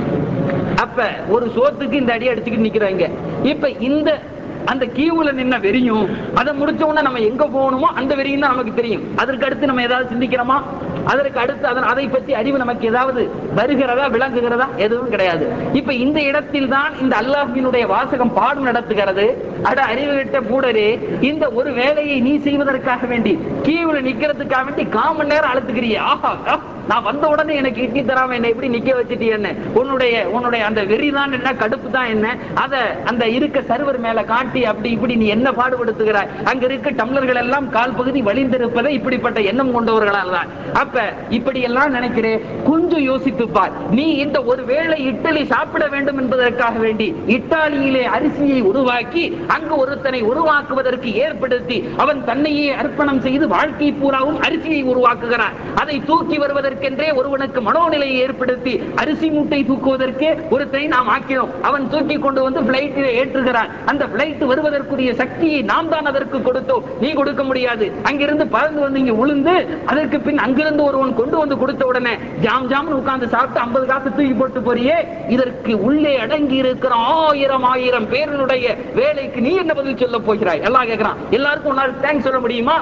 அப்ப ஒரு சோத்துக்கு இந்த அடி அடிச்சுக்கிட்டு நிக்கிறாங்க. இப்ப இந்த அந்த கீவுல நின்ன வெறியும் அதை முடிச்ச உடனே நம்ம எங்க போகணுமோ அந்த வெறியும் தான் நமக்கு தெரியும். அதற்கு அடுத்து நம்ம ஏதாவது சிந்திக்கிறோமா? அதற்கு அடுத்து அதை பற்றி அறிவு நமக்கு ஏதாவது வருகிறதா, விளங்குகிறதா? எதுவும் கிடையாது. இப்ப இந்த இடத்தில் தான் இந்த அல்லாஹ்வினுடைய வாசகம் பாடம் நடத்துகிறது. அட அறிவு கிட்ட மூடரே, இந்த ஒரு வேலையை நீ செய்வதற்காக வேண்டி கீவுல நிக்கிறதுக்காக வேண்டி கால் மணி நேரம் அழுத்துக்கிறியே. ஆஹா, நான் வந்த உடனே எனக்கு இட்லி தராம என்ன எப்படி நிக்க வச்சுட்டு என்ன? உன்னுடைய உன்னுடைய அந்த வெறி தான் என்ன, கடுப்பு தான் என்ன? அத அந்த இருக்க சர்வர் மேல காட்டி அப்படி இப்படி நீ என்ன பாடுபடுத்துகிறாய்? அங்க இருக்க டம்ளர்கள் எல்லாம் கால் பகுதி வலிந்திருப்பதை இப்படிப்பட்ட எண்ணம் கொண்டவர்களால் தான். அப்ப இப்படி எல்லாம் நினைக்கிறேன். கொஞ்சம் யோசித்து பார். நீ இந்த ஒரு வேளை இட்லி சாப்பிட வேண்டும் என்பதற்காக வேண்டி இத்தாலியிலே அரிசியை உருவாக்கி அங்கு ஒருத்தனை உருவாக்குவதற்கு ஏற்படுத்தி அவன் தன்னையே அர்ப்பணம் செய்து வாழ்க்கை பூராவும் அரிசியை உருவாக்குகிறான். அதை தூக்கி வருவதற்கென்றே ஒருவனுக்கு மனோநிலையை ஏற்படுத்தி அரிசி மூட்டை தூக்குவதற்கே ஒருத்தனை நாம் ஆக்கினோம். அவன் தூக்கி கொண்டு வந்து பிளைட்டில் ஏற்றுகிறான். அந்த பிளைட் வருவதற்குரிய சக்தியை நாம் தான் அதற்கு கொடுத்தோம். நீ கொடுக்க முடியாது. அங்கிருந்து பறந்து வந்து இங்க உளுந்து அதற்கு பின் அங்கிருந்து ஒருவன் கொண்டு வந்து கொடுத்த உடனே ஜாம் ஜாம் உட்கார்ந்து சாப்பிட்டு ஐம்பது காசு தூக்கி போட்டு போறியே, இதற்கு உள்ளே அடங்கி இருக்கிற ஆயிரம் ஆயிரம் பேருடைய வேலைக்கு நீ என்ன பதில் சொல்ல போகிறாய்? எல்லாம் கேட்கிறான். எல்லாருக்கும் ஒரு தேங்க்ஸ் சொல்ல முடியுமா?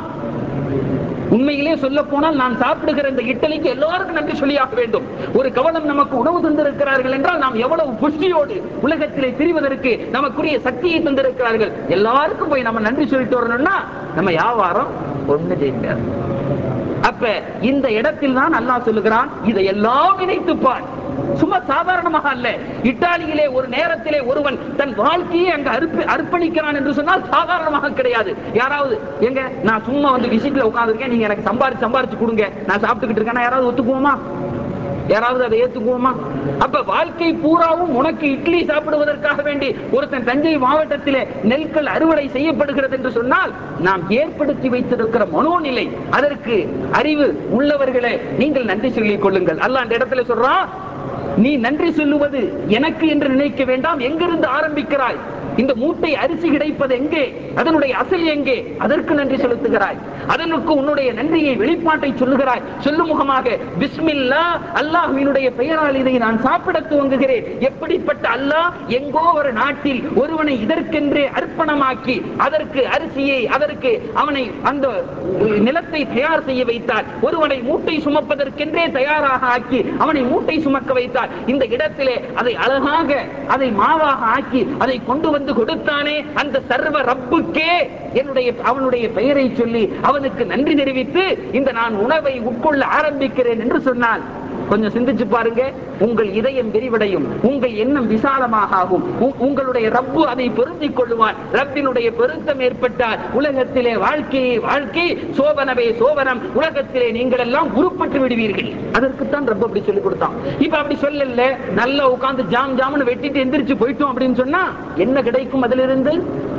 உண்மையிலே சொல்ல போனால் நான் சாப்பிடுகிற இந்த இட்லிக்கு எல்லாருக்கும் நன்றி சொல்லியாக வேண்டும். ஒரு கவனம் நமக்கு உணவு தந்திருக்கிறார்கள் என்றால் நாம் எவ்வளவு புஷ்டியோடு உலகத்திலே திரிவதற்கு நமக்குரிய சக்தியை தந்திருக்கிறார்கள். எல்லாருக்கும் போய் நம்ம நன்றி சொல்லிட்டு வரணும்னா நம்ம வியாபாரம் ஒண்ணு செய்ய. அப்ப இந்த இடத்தில் தான் அல்லாஹ் சொல்லுகிறான், இதையெல்லாம் நினைத்துப்பார். சும்மா சாதாரணமாக அல்ல. இத்தாலியிலே ஒரு நேரத்திலே ஒருவன் தன் வாழ்க்கையை அங்க அர்ப்பணிக்கிறான் என்று சொன்னால் சாதாரணமாக கிடையாது. யாராவது எங்க நான் சும்மா வந்து விசிட்ல உட்கார்ந்துருக்கேன், நீங்க எனக்கு சம்பாரிச்சு சம்பாரிச்சு கொடுங்க, நான் சாப்பிட்டுக்கிட்டு இருக்கேன், யாராவது ஒத்துக்குவோமா? யாராவது அதை ஏத்துக்குவோமா? அப்ப வாழ்க்கை பூராவும் உனக்கு இட்லி சாப்பிடுவதற்காக வேண்டி ஒருத்தன் தஞ்சை மாவட்டத்திலே நெல்கள் அறுவடை செய்யப்படுகிறது என்று சொன்னால் நாம் ஏற்படுத்தி வைத்திருக்கிற மனோநிலை, அதற்கு அறிவு உள்ளவர்களே நீங்கள் நன்றி சொல்லிக் கொள்ளுங்கள். அல்லாஹ் அந்த இடத்துல சொல்றான், நீ நன்றி சொல்லுவது எனக்கு என்று நினைக்க வேண்டாம். எங்கிருந்து ஆரம்பிக்கிறாய்? இந்த மூட்டை அரிசி கிடைப்பது எங்கே? அதனுடைய அசல் எங்கே? அதற்கு நன்றி செலுத்துகிறாய். அதற்கு உன்னுடைய நன்றியை வெளிப்பாட்டை சொல்லுகிறாய். சொல்லு முகமாக பிஸ்மில்லா, அல்லாஹ்வினுடைய பெயரால் இதை நான் சாப்பிட துவங்குகிறேன். எப்படிப்பட்ட அல்லாஹ் எங்கோ ஒரு நாட்டில் ஒருவனை இதற்கென்றே அர்ப்பணமாக்கி அதற்கு அரிசியை, அதற்கு அவனை அந்த நிலத்தை தயார் செய்ய வைத்தார். ஒருவனை மூட்டை சுமப்பதற்கென்றே தயாராக ஆக்கி அவனை மூட்டை சுமக்க வைத்தார். இந்த இடத்திலே அதை அழகாக அதை மாவாக ஆக்கி அதை கொண்டு வந்து கொடுத்தானே, அந்த சர்வ ரப்புக்கே என்னுடைய அவனுடைய பெயரை சொல்லி அவனுக்கு நன்றி தெரிவித்து இந்த நான் உணவை உட்கொள்ள ஆரம்பிக்கிறேன் என்று சொன்னான். கொஞ்சம் சிந்திச்சு பாருங்க. உங்கள் இதயம் விரிவடையும், உங்கள் எண்ணம் விசாலமாக ஆகும். உங்களுடைய ரப்பு அதை பொருந்திக் கொள்ளுவான். ரப்பினுடைய பொருத்தம் ஏற்பட்டால் உலகத்திலே வாழ்க்கையை வாழ்க்கை, சோபனவே சோபனம், உலகத்திலே நீங்கள் எல்லாம் உருப்பட்டு விடுவீர்கள். அதற்குத்தான் ரப்பு அப்படி சொல்லி கொடுத்தான். இப்ப அப்படி சொல்லல, நல்லா உட்கார்ந்து ஜாம் ஜாம்னு வெட்டிட்டு எந்திரிச்சு போயிட்டோம் அப்படின்னு சொன்னா என்ன கிடைக்கும் அதிலிருந்து?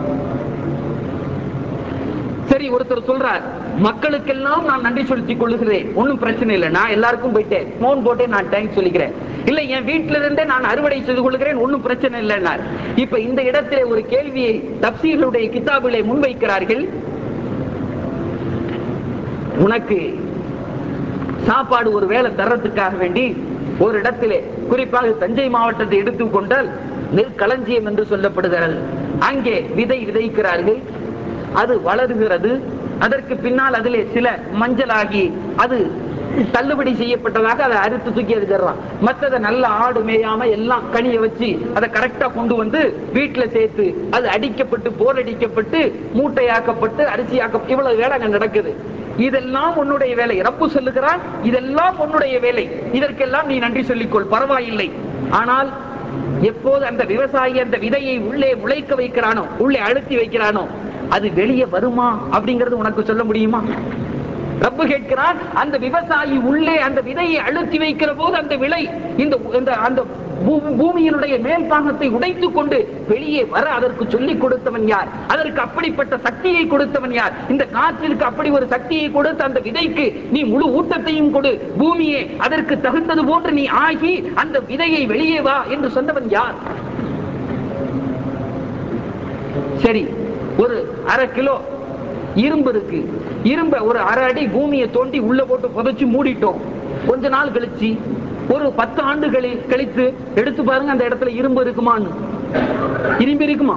சரி, ஒருத்தர் சொல்றார், மக்களுக்கெல்லாம் நான் நன்றி செலுத்திக் கொள்ளுகிறேன், ஒன்னும் பிரச்சனை இல்லை, நான் எல்லாருக்கும் போயிட்டேன் போன் போட்டு நான் தேங்க்ஸ் சொல்லிக்கிறேன், இல்ல என் வீட்டில இருந்தே நான் அறுவடை செய்து கொள்கிறேன், ஒன்னும் பிரச்சனை இல்லை. இப்ப இந்த இடத்திலே ஒரு கேள்வியை தப்சீருடைய கிதாபிலே முன்வைக்கிறார்கள். உனக்கு சாப்பாடு ஒரு வேளை தர்றதுக்காக வேண்டி ஒரு இடத்திலே, குறிப்பாக தஞ்சை மாவட்டத்தை எடுத்துக்கொண்டால் நெற்களஞ்சியம் என்று சொல்லப்படுகிறது, அங்கே விதை விதைக்கிறார்கள், அது வளர்கிறது. அதற்கு பின்னால் அதிலே சில மஞ்சளாகி அது தள்ளுபடி செய்யப்பட்டதாக அதை அறுத்து தூக்கி எடுத்துறான். மற்றதை நல்ல ஆடு மேயாம எல்லாம் கனிய வச்சு அதை கரெக்டா கொண்டு வந்து வீட்டுல சேர்த்து அது அடிக்கப்பட்டு போர் அடிக்கப்பட்டு மூட்டையாக்கப்பட்டு அரிசியாக்க இவ்வளவு வேலை அங்க நடக்குது. இதெல்லாம் உன்னுடைய வேலை. ரப்பு சொல்லுகிறான், இதெல்லாம் உன்னுடைய வேலை, இதற்கெல்லாம் நீ நன்றி சொல்லிக்கொள், பரவாயில்லை. ஆனால் எப்போது அந்த விவசாயி அந்த விதையை உள்ளே முளைக்க வைக்கிறானோ, உள்ளே அழுத்தி வைக்கிறானோ, அது வெளியே வருமா அப்படிங்கிறது உனக்கு சொல்ல முடியுமா? ரப்பு கேட்கிறான், அந்த விவசாயி உள்ளே அந்த விதையை அழுத்தி வைக்கிற போது அந்த விளை இந்த அந்த பூமியினுடைய மேல் பாகத்தை உடைத்துக் கொண்டு வெளியே வர அதற்கு சொல்லிக் கொடுத்தவன் யார்? அதற்கு அப்படிப்பட்ட சக்தியை கொடுத்தவன் யார்? இந்த காற்றிற்கு அப்படி ஒரு சக்தியை கொடுத்து அந்த விதைக்கு நீ முழு ஊட்டத்தையும் கொடு, பூமியே அதற்கு தகுந்தது போன்று நீ ஆகி அந்த விதையை வெளியே வா என்று சொன்னவன் யார்? சரி, ஒரு அரை கிலோ இரும்பு இருக்கு. இரும்ப ஒரு அரை அடி பூமியை தோண்டி உள்ள போட்டு புதைச்சு மூடிட்டோம். கொஞ்ச நாள் கழிச்சு ஒரு பத்து ஆண்டுகளில் கழித்து எடுத்து பாருங்க, அந்த இடத்துல இரும்பு இருக்குமான்னு. இரும்பு இருக்குமா?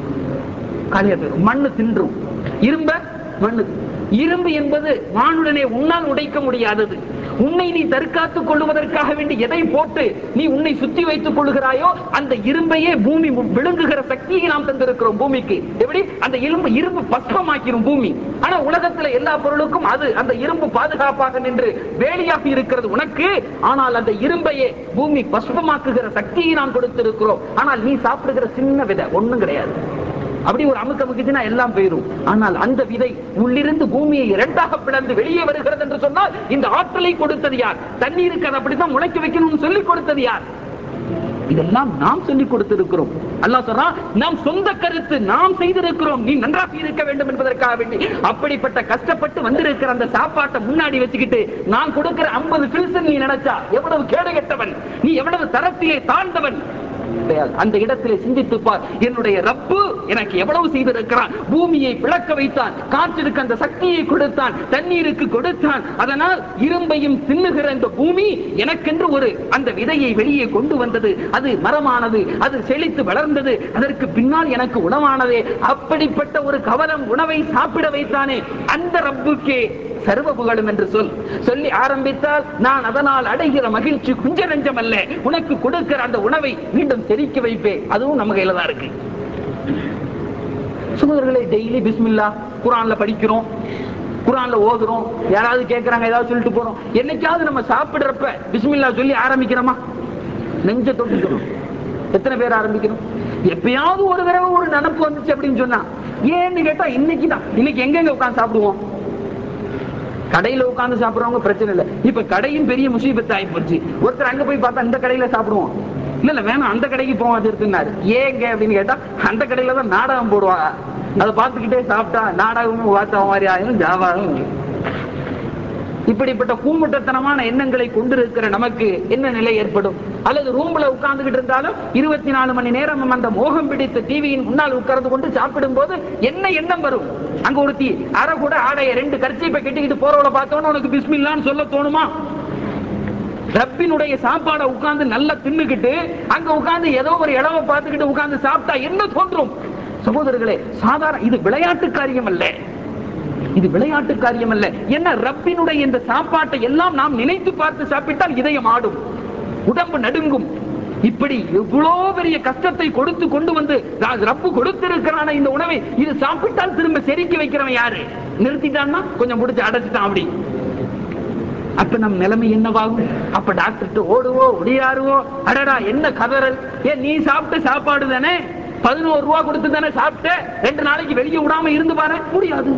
மண்ணு தின்றும். இரும்ப மண்ணு. இரும்பு என்பது வானுடனே உன்னால் உடைக்க முடியாதது. உன்னை நீ தற்காத்துக் கொள்வதற்காக வேண்டி எதை போட்டு நீ உன்னை சுத்தி வைத்துக் கொள்கிறாயோ அந்த இரும்பையே பூமி விழுங்குகிற சக்தியை நாம் தந்திருக்கிறோம் பூமிக்கு. எப்படி? அந்த இரும்பு இரும்பு பஸ்பமாக்கிரும் பூமி. ஆனா உலகத்தில் எல்லா பொருளுக்கும் அது அந்த இரும்பு பாதுகாப்பாக நின்று வேலியாக இருக்கிறது உனக்கு. ஆனால் அந்த இரும்பையே பூமி பஸ்பமாக்குகிற சக்தியை நாம் கொடுத்திருக்கிறோம். ஆனால் நீ சாப்பிடுகிற சின்ன விதை ஒண்ணும் கிடையாது. அப்படி ஒரு அமுக்க அமுக்குச்சுன்னா எல்லாம் போயிடும். ஆனால் அந்த விதை உள்ளிருந்து பூமியை இரண்டாக பிளந்து வெளியே வருகிறது என்று சொன்னால் இந்த ஆற்றலை கொடுத்தது யார்? தண்ணீருக்கு அதை அப்படித்தான் முளைக்க வைக்கணும்னு சொல்லி கொடுத்தது யார்? இதெல்லாம் நாம் சொல்லிக் கொடுத்திருக்கிறோம். அல்லாஹ் சொல்றான், நாம் சொந்த கருத்து நாம் செய்திருக்கிறோம், நீ நன்றாக இருக்க வேண்டும் என்பதற்காக வேண்டி. அப்படிப்பட்ட கஷ்டப்பட்டு வந்திருக்கிற அந்த சாப்பாட்டை முன்னாடி வச்சுக்கிட்டு நான் கொடுக்கிற ஐம்பது பில்சன் நீ நினைச்சா எவ்வளவு கேடு கெட்டவன், நீ எவ்வளவு தரத்திலே தாழ்ந்தவன். அந்த இடத்திலே சிந்தித்து பார், என்னுடைய ரப்பு எனக்கு எவ்வளவு செய்திருக்கிறான். பூமியை பிளக்க வைத்தான், காற்றிற்கு அந்த சக்தியை கொடுத்தான், தண்ணீருக்கு கொடுத்தான். அதனால் இரும்பையும் தின்னுகிற இந்த பூமி எனக்கென்று ஒரு அந்த விதையை வெளியே கொண்டு வந்தது. அது மரமானது, அது செழித்து வளர்ந்தது, அதற்கு பின்னால் எனக்கு உணவானதே. அப்படிப்பட்ட ஒரு கவலம் உணவை சாப்பிட வைத்தானே, அந்த ரப்புக்கே சர்வ புகழும் என்று சொல். சொல்லி ஆரம்பித்தால் நான் அதனால் அடைகிற மகிழ்ச்சி கொஞ்ச நெஞ்சம் அல்ல, உனக்கு கொடுக்கிற அந்த உணவை மீண்டும் தெரிக்க வைப்பேன். அதுவும் நம்ம கையில தான் இருக்கு. சகோதரர்களே, டெய்லி பிஸ்மில்லா குர்ஆன்ல படிக்கிறோம், குர்ஆன்ல ஓதுறோம். யாராவது கேட்கறாங்க, ஏதாவது சொல்லிட்டு போறோம். என்னைக்காவது நம்ம சாப்பிடுறப்ப பிஸ்மில்லா சொல்லி ஆரம்பிக்கிறோமா? நெஞ்ச தொட்டுக்கணும். எத்தனை பேர் ஆரம்பிக்கணும்? எப்பயாவது ஒரு தடவை ஒரு நினைப்பு வந்துச்சு அப்படின்னு சொன்னா, ஏன்னு கேட்டா இன்னைக்கு தான். இன்னைக்கு எங்க உட்கார்ந்து சாப்பிடுவோம்? கடையில உட்கார்ந்து சாப்பிடுறவங்க பிரச்சனை இல்லை. இப்ப கடையும் பெரிய முசீபத்து ஆகி போச்சு. ஒருத்தர் அங்க போய் பார்த்தா இந்த கடையில சாப்பிடுவோம், இல்ல இல்ல வேணாம் அந்த கடைக்கு போவாது இருக்குன்னாரு. ஏங்க அப்படின்னு கேட்டா அந்த கடையில தான் நாடகம் போடுவாங்க, அதை பார்த்துக்கிட்டே சாப்பிட்டா நாடகமும் வார்த்தை மாதிரி ஆகும், ஜாவாரும். இப்படிப்பட்ட கூமுட்டத்தனமான எண்ணங்களை கொண்டிருக்கிற நமக்கு என்ன நிலை ஏற்படும்? அல்லது ரூம்ல உட்கார்ந்துகிட்டு இருந்தாலும் இருபத்தி நாலு மணி நேரம் அந்த மோகம் பிடித்த டிவியின் முன்னால் உட்கார்ந்து கொண்டு சாப்பிடும் போது என்ன எண்ணம் வரும்? அங்க ஒருத்தி அரை கூட ஆடைய ரெண்டு கர்ச்சீப்பை கட்டிக்கிட்டு போறவளை பார்த்தோன்னு உனக்கு பிஸ்மில்லான்னு சொல்ல தோணுமா? ரப்பினுடைய சாப்பாடை உட்கார்ந்து நல்லா தின்னுக்கிட்டு அங்க உட்கார்ந்து ஏதோ ஒரு இளவை பார்த்துக்கிட்டு உட்கார்ந்து சாப்பிட்டா என்ன தோன்றும்? சகோதரர்களே, சாதாரண இது விளையாட்டு காரியம் அல்ல, இது விளையாட்டு காரியம் அல்ல. என்ன, ரப்பினுடைய இந்த சாப்பாட்டை எல்லாம் நாம் நினைத்து பார்த்து சாப்பிட்டால் இதயம் ஆடும், உடம்பு நடுங்கும். இப்படி எவ்வளவு பெரிய கஷ்டத்தை கொடுத்து கொண்டு வந்து ரப்பு கொடுத்திருக்கிறான இந்த உணவை, இது சாப்பிட்டால் திரும்ப செரிக்க வைக்கிறவன் யாரு? நிறுத்திட்டான்னா கொஞ்சம் பிடிச்சி அடைச்சிட்டான் அப்படி. அப்ப நம் நிலைமை என்னவாகும்? அப்ப டாக்டர் ஓடுவோ ஒடியாருவோ, அடடா என்ன கதறல், ஏன் நீ சாப்பிட்ட சாப்பாடு தானே, பதினோரு ரூபா கொடுத்து தானே சாப்பிட்ட, ரெண்டு நாளைக்கு வெளியே விடாம இருந்து பாரு, முடியாது.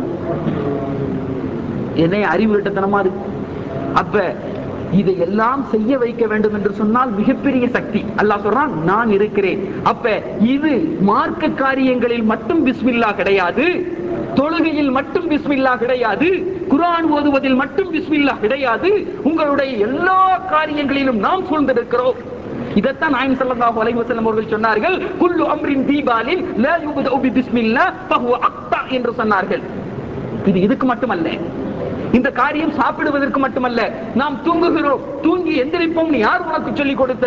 என்ன அறிவு கட்டத்தனமா இருக்கு. அப்ப இதையெல்லாம் செய்ய வைக்க வேண்டும் என்று சொன்னால் மிகப்பெரிய சக்தி. அல்லாஹ் சொல்றான், நான் இருக்கிறேன். அப்ப இது மார்க்க காரியங்களில் மட்டும் பிஸ்மில்லா கிடையாது, தொழுகையில் மட்டும் பிஸ்மில்லா கிடையாது, குர்ஆன் ஓதுவதில் மட்டும் பிஸ்மில்லா கிடையாது, உங்களுடைய எல்லா காரியங்களிலும் நாம் சூழ்ந்திருக்கிறோம். இதைத்தான் நாயகம் ஸல்லல்லாஹு அலைஹி வஸல்லம் அவர்கள் சொன்னார்கள், குல்லு அம்ரின் தீபாலின் லா யுப்தஉ பிஸ்மில்லா ஃபஹுவ அக்தா என்று சொன்னார்கள். இது இதுக்கு மட்டுமல்ல, இந்த காரியம் சாப்பிடுவதற்கு மட்டுமல்ல, நாம் தூங்குகிறோம், தூங்கி எந்திரிப்போம் யார் உனக்கு சொல்லிக் கொடுத்தது?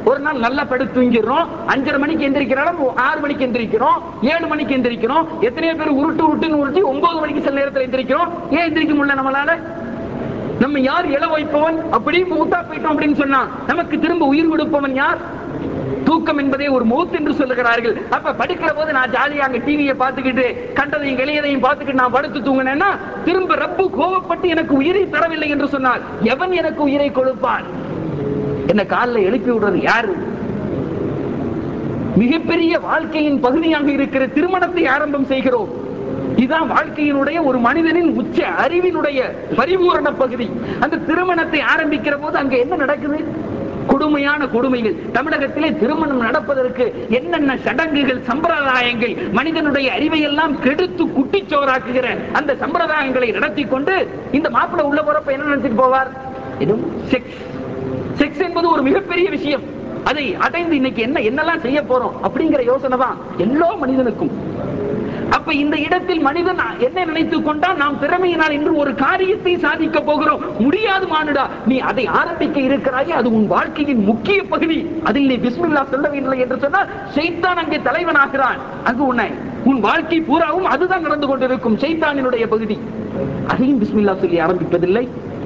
ஒரு நாள் நல்லா படுத்து தூங்கிடுறோம், அஞ்சரை மணிக்கு எந்திரிக்கிறோம், ஆறு மணிக்கு எந்திரிக்கிறோம், ஏழு மணிக்கு எந்திரிக்கிறோம். எத்தனையோ பேர் உருட்டு உருட்டுன்னு உருட்டி ஒன்பது மணிக்கு சில நேரத்தில் எந்திரிக்கிறோம். ஏன் எந்திரிக்க முடியல நம்மளால? நம்ம யார் இள வைப்பவன்? அப்படியே மூத்தா போயிட்டோம் அப்படின்னு சொன்னா நமக்கு திரும்ப உயிர் கொடுப்பவன் யார்? தூக்கம் என்பதே ஒரு மௌத் என்று சொல்லுகிறார்கள். அப்ப படுக்கிற போது நான் ஜாலியா அங்க டிவியை பார்த்துக்கிட்டு கண்டதையும் வெளியதையும் பார்த்துக்கிட்டு நான் படுத்து தூங்கினேன்னா திரும்ப ரப்பு கோபப்பட்டு எனக்கு உயிரை தரவில்லை என்று சொன்னால் எவன் எனக்கு உயிரை கொடுப்பான்? என்ன காலில் எழுப்பி விடுறது யாரு? மிகப்பெரிய வாழ்க்கையின் பகுதியாக இருக்கிற திருமணத்தை ஆரம்பம் செய்கிறோம். இதுதான் வாழ்க்கையினுடைய ஒரு மனிதனின் உச்ச அறிவினுடைய பரிபூரண பகுதி. அந்த திருமணத்தை ஆரம்பிக்கிற போது அங்க என்ன நடக்குது? கொடுமையான கொடுமைகள். தமிழகத்திலே திருமணம் நடப்பதற்கு என்னென்ன சடங்குகள், சம்பிரதாயங்கள், மனிதனுடைய அறிவை எல்லாம் கெடுத்து குட்டிச்சோறாக்குகிற அந்த சம்பிரதாயங்களை நடத்தி கொண்டு இந்த மாப்பிள்ளை உள்ள போறப்ப என்ன நினைச்சிட்டு போவார்? செக்ஸ். செக்ஸ் என்பது ஒரு மிகப்பெரிய விஷயம். அதை அடைந்து இன்னைக்கு என்ன என்னெல்லாம் செய்ய போறோம் அப்படிங்கிற யோசனை தான் எல்லா மனிதனுக்கும். அப்ப இந்த இடத்தில் மனிதன் என்ன நினைத்துக் கொண்டால் நாம் திறமையினால் என்று ஒரு காரியத்தை சாதிக்க போகிறோம். முடியாது மானுடா, நீ அதை ஆரம்பிக்க இருக்கிறாயே அது உன் வாழ்க்கையின் முக்கிய பகுதி. அதில் நீ பிஸ்மில்லா சொல்லவில்லை என்று சொன்னால் ஷைத்தான் அங்கே தலைவனாகிறான். அங்கு உன்னை உன் வாழ்க்கை பூராவும் அதுதான் நடந்து கொண்டிருக்கும், ஷைத்தானினுடைய பகுதி. அதையும் பிஸ்மில்லா சொல்லி ஆரம்பிப்பதில்லை.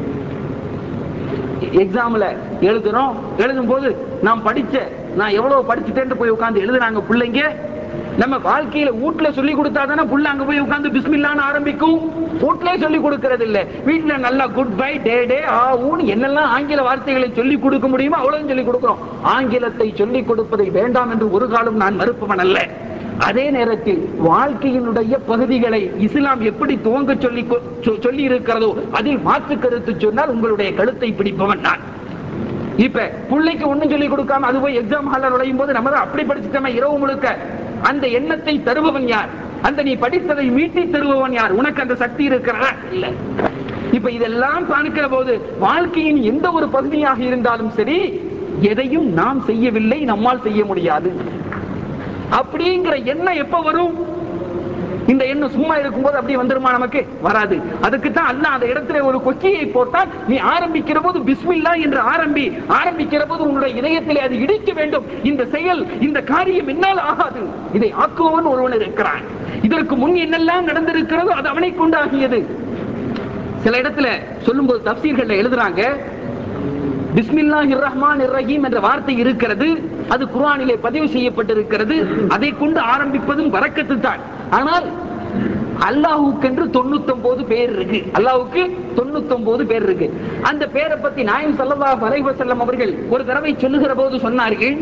எக்ஸாம்ல எழுதுறோம், எழுதும் போது நாம் படிச்ச நான் எவ்வளவு படிச்சுட்டேன்னு போய் உட்கார்ந்து எழுதுறாங்க பிள்ளைங்க. நம்ம வாழ்க்கையில வீட்டுல சொல்லி கொடுத்தா தானே புள்ள அங்க போய் உட்கார்ந்து பிஸ்மில்லான்னு ஆரம்பிக்கும். வீட்டுல சொல்லி கொடுக்கறது இல்ல. வீட்டுல நல்லா குட் பை, டே டே, ஆ ஊன் என்னெல்லாம் ஆங்கில வார்த்தைகளை சொல்லி கொடுக்க முடியுமோ அவ்வளவு சொல்லி கொடுக்கிறோம். ஆங்கிலத்தை சொல்லிக் கொடுப்பதை வேண்டாம் என்று ஒரு காலம் நான் மறுப்பவன் அல்ல. அதே நேரத்தில் வாழ்க்கையினுடைய பகுதிகளை இஸ்லாம் எப்படி துவங்க சொல்லி சொல்லி இருக்கிறதோ அதில் மாற்று கருத்து சொன்னால் உங்களுடைய கழுத்தை பிடிப்பவன் நான். இப்ப பிள்ளைக்கு ஒண்ணும் சொல்லி கொடுக்காம அது போய் எக்ஸாம் ஹால்ல நுழையும் போது நம்ம அப்படி படிச்சுட்டோம் இரவு முழுக்க, அந்த எண்ணத்தை தருபவன் யார்? அந்த நீ படித்ததை மீட்டி தருபவன் யார்? உனக்கு அந்த சக்தி இருக்கிறதா? இல்ல. இப்ப இதெல்லாம் பார்க்கிற போது வாழ்க்கையின் எந்த ஒரு பகுதியாக இருந்தாலும் சரி, எதையும் நாம் செய்யவில்லை, நம்மால் செய்ய முடியாது அப்படிங்கிற எண்ணம் எப்ப வரும்? இந்த எண்ணம் சும்மா இருக்கும்போது அப்படி வந்துருமா? நமக்கு வராது. அதுக்கு தான் அல்லாஹ் அந்த இடத்துல ஒரு கொச்சியை போட்டால், நீ ஆரம்பிக்கிற போது பிஸ்மில்லா என்று ஆரம்பி. ஆரம்பிக்கிற போது உன்னுடைய இதயத்திலே அது இடிக்க வேண்டும். இந்த செயல், இந்த காரியம் என்னால் ஆகாது, இதை ஆக்குவன் ஒருவன் இருக்கிறான். இதற்கு முன் என்னெல்லாம் நடந்திருக்கிறதோ அது அவனை கொண்டாகியது. சில இடத்துல சொல்லும்போது தப்சீர்கள் எழுதுறாங்க, பிஸ்மில்லாஹிர் ரஹ்மானிர் ரஹீம் என்ற வார்த்தை இருக்கிறது, அது குர்ஆனிலே பதிவு செய்யப்பட்டிருக்கிறது. அதை கொண்டு ஆரம்பிப்பதும் பரக்கத்து தான். ஆனால் அல்லாஹ்வுக்கு என்று தொண்ணூத்தி ஒன்பது பேர் இருக்கு. அல்லாஹ்வுக்கு தொண்ணூத்தி ஒன்பது பேர் இருக்கு. அந்த பேரை பத்தி நாயகம் ஸல்லல்லாஹு அலைஹி வஸல்லம் அவர்கள் ஒரு தடவை சொல்லுகிற போது சொன்னார்கள்,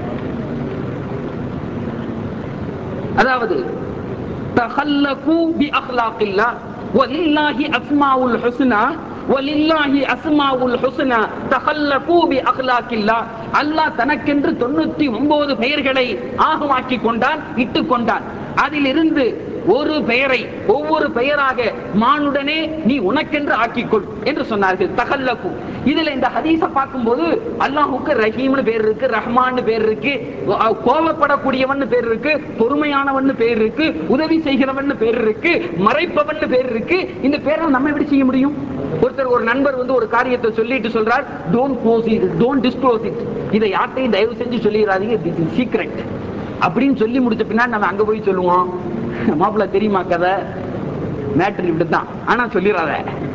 அதாவது தஹல்லகு பி அக்லாகில்லாஹ் வலில்லாஹி அஸ்மாஉல் ஹுஸ்னா வலில்லாஹி அஸ்மாஉல் ஹுஸ்னா தஹல்லகு பி அக்லாகில்லாஹ். அல்லாஹ் தனக்கென்று தொண்ணூத்தி ஒன்பது பெயர்களை ஆகமாக்கி கொண்டான், இட்டுக் கொண்டான். அதிலிருந்து ஒரு பெயரை ஒவ்வொரு பெயராக மானுடனே நீ உனக்கென்று ஆக்கிக்கொள் என்று சொன்னார்கள். தஹல்லகு. இதுல இந்த ஹதீஸை பார்க்கும்போது அல்லாஹ்வுக்கு ரஹீம்னு பேர் இருக்கு, ரஹ்மான் பேர் இருக்கு, கோபப்படக்கூடியவன் பேர் இருக்கு, பொறுமையானவன் பேர் இருக்கு, உதவி செய்கிறவன் பேர் இருக்கு, மறைப்பவன் பேர் இருக்கு. இந்த பேரை நம்ம எப்படி செய்ய முடியும்? ஒருத்தர் ஒரு நண்பர் வந்து ஒரு காரியத்தை சொல்லிட்டு சொல்றார், don't close it, don't disclose it, இதை யார்ட்டையும் தயவு செஞ்சு சொல்லிடாதீங்க, திஸ் இஸ் சீக்ரெட் அப்படின்னு சொல்லி முடிச்ச பின்னாடி நம்ம அங்க போய் சொல்லுவோம், மாப்பிள்ள தெரியுமா கதை, மேட்ரு இப்படித்தான், ஆனா சொல்லிடாத.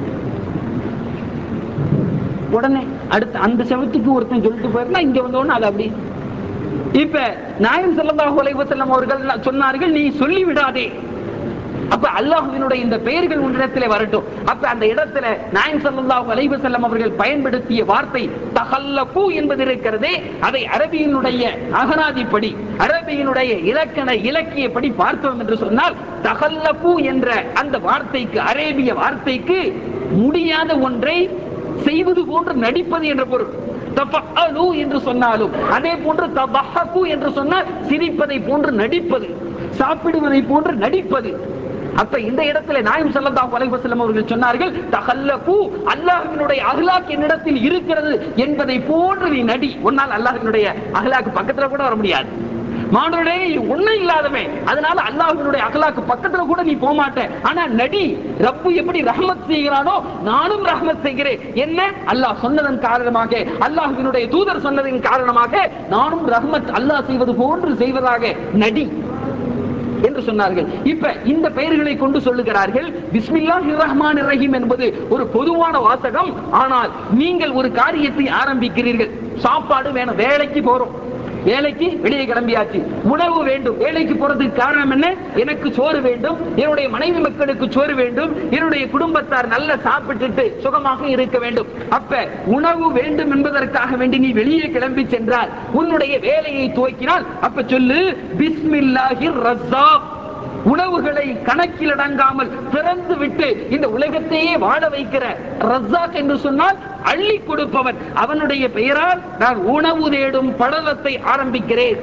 உடனே அடுத்து அந்த செவத்துக்கு ஒருத்தன் சொல்லிட்டு போயிருந்தா இங்க வந்தோன்னு அது அப்படி. இப்ப நாயகம் ஸல்லல்லாஹு அலைஹி வஸல்லம் அவர்கள் சொன்னார்கள், நீ சொல்லி விடாதே. அப்ப அல்லாஹ்வினுடைய இந்த பெயர்கள் உன்னிடத்திலே வரட்டும். அப்ப அந்த இடத்துல நாயகம் ஸல்லல்லாஹு அலைஹி வஸல்லம் அவர்கள் பயன்படுத்திய வார்த்தை தஹல்லகு என்பது இருக்கிறதே, அதை அரபியினுடைய அகராதிப்படி, அரபியினுடைய இலக்கண இலக்கியப்படி பார்த்தோம் என்று சொன்னால், தஹல்லகு என்ற அந்த வார்த்தைக்கு, அரேபிய வார்த்தைக்கு முடியாத ஒன்றை செய்வது போன்று நடிப்பது என்ற பொருள். தஃஅலு என்று சொன்னாலும் அதே போன்று ததஹகு என்று சொன்னால் சிரிப்பதை போன்று நடிப்பது, சாப்பிடுவதை போன்று நடிப்பது. அப்ப இந்த இடத்துல நாயகம் ஸல்லல்லாஹு அலைஹி வஸல்லம் அவர்கள் சொன்னார்கள், தஹல்லகு, அல்லாஹ்வினுடைய அஹ்லாக் என்னிடத்தில் இருக்கிறது என்பதை போன்று நீ நடி. ஒன்னால் அல்லாஹ்வினுடைய அஹ்லாக் பக்கத்துல கூட வர முடியாது. மானுடனே ஒண்ணும் இல்லாதவன், அதனால அல்லாஹ்வினுடைய அகலாக்கு பக்கத்துல கூட நீ போக மாட்ட. ஆனா நடி ரப்பு எப்படி ரஹ்மத் செய்கிறானோ நானும் ரஹ்மத் செய்கிறேன். என்ன? அல்லாஹ் சொன்னதன் காரணமாக, அல்லாஹ்வினுடைய தூதர் சொன்னதன் காரணமாக நானும் ரஹ்மத் அல்லாஹ் செய்வது போன்று செய்வதாக நடி என்று சொன்னார்கள். இப்ப இந்த பெயர்களை கொண்டு சொல்லுகிறார்கள். பிஸ்மில்லாஹிர் ரஹ்மானிர் ரஹீம் என்பது ஒரு பொதுவான வாசகம். ஆனால் நீங்கள் ஒரு காரியத்தை ஆரம்பிக்கிறீர்கள். சாப்பாடு வேணும், வேலைக்கு போறோம், வேலைக்கு வெளியே கிளம்பியாச்சு, உணவு வேண்டும். வேலைக்கு போறதுக்கு காரணம் என்ன? எனக்கு சோறு வேண்டும், என்னுடைய மனைவி மக்களுக்கு சோறு வேண்டும், என்னுடைய குடும்பத்தார் நல்லா சாப்பிட்டுட்டு சுகமாக இருக்க வேண்டும். அப்ப உணவு வேண்டும் என்பதற்காக வேண்டி நீ வெளியே கிளம்பி சென்றால், உன்னுடைய வேலையை துவக்கினால், அப்ப சொல்லு பிஸ்மில்லாஹிர் ரஸாக். உணவுகளை கணக்கில் அடங்காமல் திறந்து விட்டு இந்த உலகத்தையே வாழ வைக்கிற ரஸாக் என்று சொன்னால் அள்ளி கொடுப்பவன், அவனுடைய பெயரால் நான் உணவு தேடும் படலத்தை ஆரம்பிக்கிறேன்.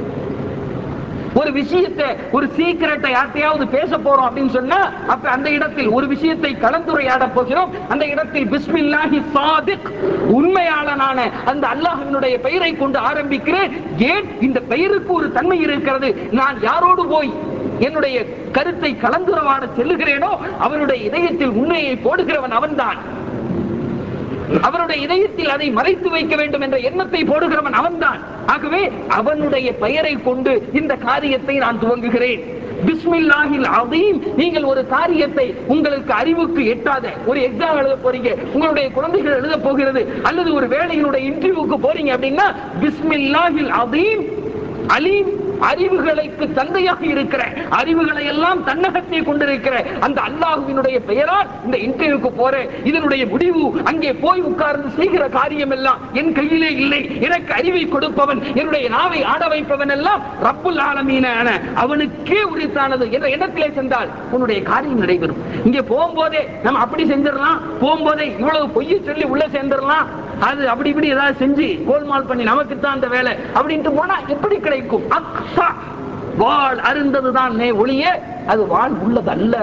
ஒரு விஷயத்தை, ஒரு சீக்கிரட்டை யார்ட்டையாவது பேச போறோம் அப்படின்னு சொன்னா, அப்ப அந்த இடத்தில் ஒரு விஷயத்தை கலந்துரையாட போகிறோம். அந்த இடத்தில் பிஸ்மில்லாஹி சாதிக், உண்மையாளனான அந்த அல்லாஹ்வினுடைய பெயரை கொண்டு ஆரம்பிக்கிறேன். ஏன்? இந்த பெயருக்கு ஒரு தன்மை இருக்கிறது. நான் யாரோடு போய் என்னுடைய கருத்தை கலந்துரையாட செல்லுகிறேனோ அவனுடைய இதயத்தில் உண்மையை போடுகிறவன் அவன்தான். அவருடைய இதயத்தில் அதை மறைத்து வைக்க வேண்டும் என்ற எண்ணத்தை போடுகிறவன் அவன்தான். ஆகவே அவனுடைய பெயரை கொண்டு இந்த காரியத்தை நான் துவங்குகிறேன். பிஸ்மில்லாஹில் அஸீம். நீங்கள் ஒரு காரியத்தை உங்களுக்கு அறிவுக்கு எட்டாத ஒரு எக்ஸாம் எழுத போறீங்க, உங்களுடைய குழந்தைகள் எழுத போகிறது, அல்லது ஒரு வேலையினுடைய இன்டர்வியூக்கு போறீங்க அப்படின்னா பிஸ்மில்லாஹில் அஸீம். அலீம், அறிவுகளுக்கு தந்தையாக இருக்கிற, அறிவுகளை எல்லாம் தன்னகத்தை கொண்டிருக்கிற அந்த அல்லாஹ்வினுடைய பெயரால் இந்த இன்டர்வியூக்கு போறேன். இதனுடைய முடிவு அங்கே போய் உட்கார்ந்து செய்கிற காரியம் எல்லாம் என் கையிலே இல்லை. எனக்கு அறிவை கொடுப்பவன், என்னுடைய நாவை ஆட வைப்பவன் எல்லாம் ரப்புல் ஆலமீனான அவனுக்கே உரித்தானது என்ற எண்ணத்திலே சென்றால் உன்னுடைய காரியம் நடைபெறும். இங்கே போகும்போதே நம்ம அப்படி செஞ்சிடலாம், போகும்போதே இவ்வளவு பொய்யை சொல்லி உள்ள சேர்ந்துடலாம், அது அப்படி இப்படி ஏதாவது செஞ்சு கோல்மால் பண்ணி நமக்கு தான் அந்த வேலை அப்படின்ட்டு போனா எப்படி கிடைக்கும்? அக்ஸா, வாள் அருந்ததுதான் ஒளிய, அது வாள் உள்ளது அல்ல.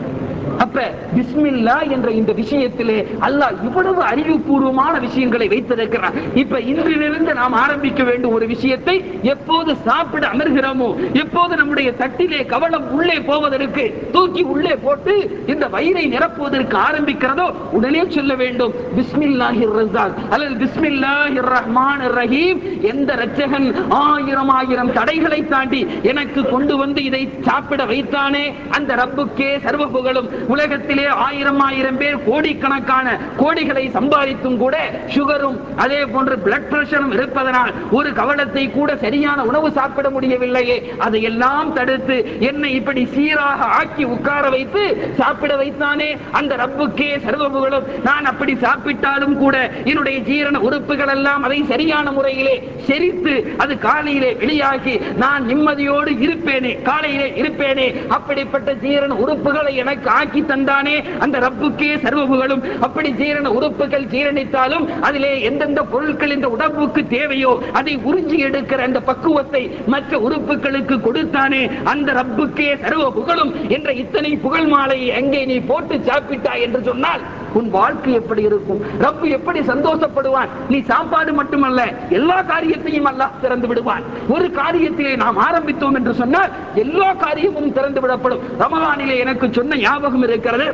அப்ப பிஸ்மில்லா என்ற இந்த விஷயத்திலே அல்லாஹ் இவ்வளவு அறிவுபூர்வமான விஷயங்களை வைத்திருக்கிறார். இப்ப இன்றிலிருந்து நாம் ஆரம்பிக்க வேண்டும் ஒரு விஷயத்தை. எப்போது சாப்பிட அமர்கிறோமோ, எப்போது நம்முடைய தட்டிலே கவலம் உள்ளே போவதற்கு தூக்கி உள்ளே போட்டு இந்த வயிறை நிரப்புவதற்கு ஆரம்பிக்கிறதோ உடனே சொல்ல வேண்டும் பிஸ்மில்லாஹிர் ரஸாக் அல்லது பிஸ்மில்லாஹிர் ரஹ்மானிர் ரஹீம். எந்த இரட்சகன் ஆயிரம் ஆயிரம் தடைகளை தாண்டி எனக்கு கொண்டு வந்து இதை சாப்பிட வைத்தானே அந்த ரப்புக்கே சர்வ புகழும். உலகத்திலே ஆயிரம் ஆயிரம் பேர் கோடிக்கணக்கான கோடிகளை சம்பாதித்தும் கூட சுகரும் அதே போன்று பிளட் பிரஷரும் இருப்பதனால் ஒரு கவலத்தை கூட சரியான உணவு சாப்பிட முடியவில்லையே, அதையெல்லாம் தடுத்து என்னை இப்படி சீராக ஆக்கி உட்கார வைத்து சாப்பிட வைத்தானே அந்த ரப்புக்கே சர்வபுகழும். நான் அப்படி சாப்பிட்டாலும் கூட என்னுடைய ஜீரண உறுப்புகள் எல்லாம் அதை சரியான முறையிலே செரித்து அது காலையிலே வெளியாகி நான் நிம்மதியோடு இருப்பேனே, காலையிலே இருப்பேனே, அப்படிப்பட்ட ஜீரண உறுப்புகளை எனக்கு ஆக்கி தந்தானே அந்த ரப்புக்கே சர்வபுகழும். அப்படி ஜீரண உறுப்புகள் ஜீரணித்தாலும் அதிலே எந்தெந்த பொருட்கள் இந்த உடம்புக்கு தேவையோ அதை உறிஞ்சி எடுக்கிற அந்த பக்குவத்தை மற்ற உறுப்புகளுக்கு கொடுத்தானே அந்த ரப்புக்கே சர்வபுகழும் என்ற இத்தனை புகழ் மாலையை அங்கே நீ போட்டு சாப்பிட்டாய் என்று சொன்னால் உன் வாழ்க்கை எப்படி இருக்கும்? ரப்பு எப்படி சந்தோஷப்படுவான்? நீ சாப்பாடு மட்டுமல்ல எல்லா காரியத்தையும் அல்லாஹ் திறந்து விடுவான். ஒரு காரியத்திலே நாம் ஆரம்பித்தோம் என்று சொன்னால் எல்லா காரியமும் திறந்து விடப்படும். ரமலானிலே எனக்கு சொன்ன ஞாபகம் இருக்கிறது.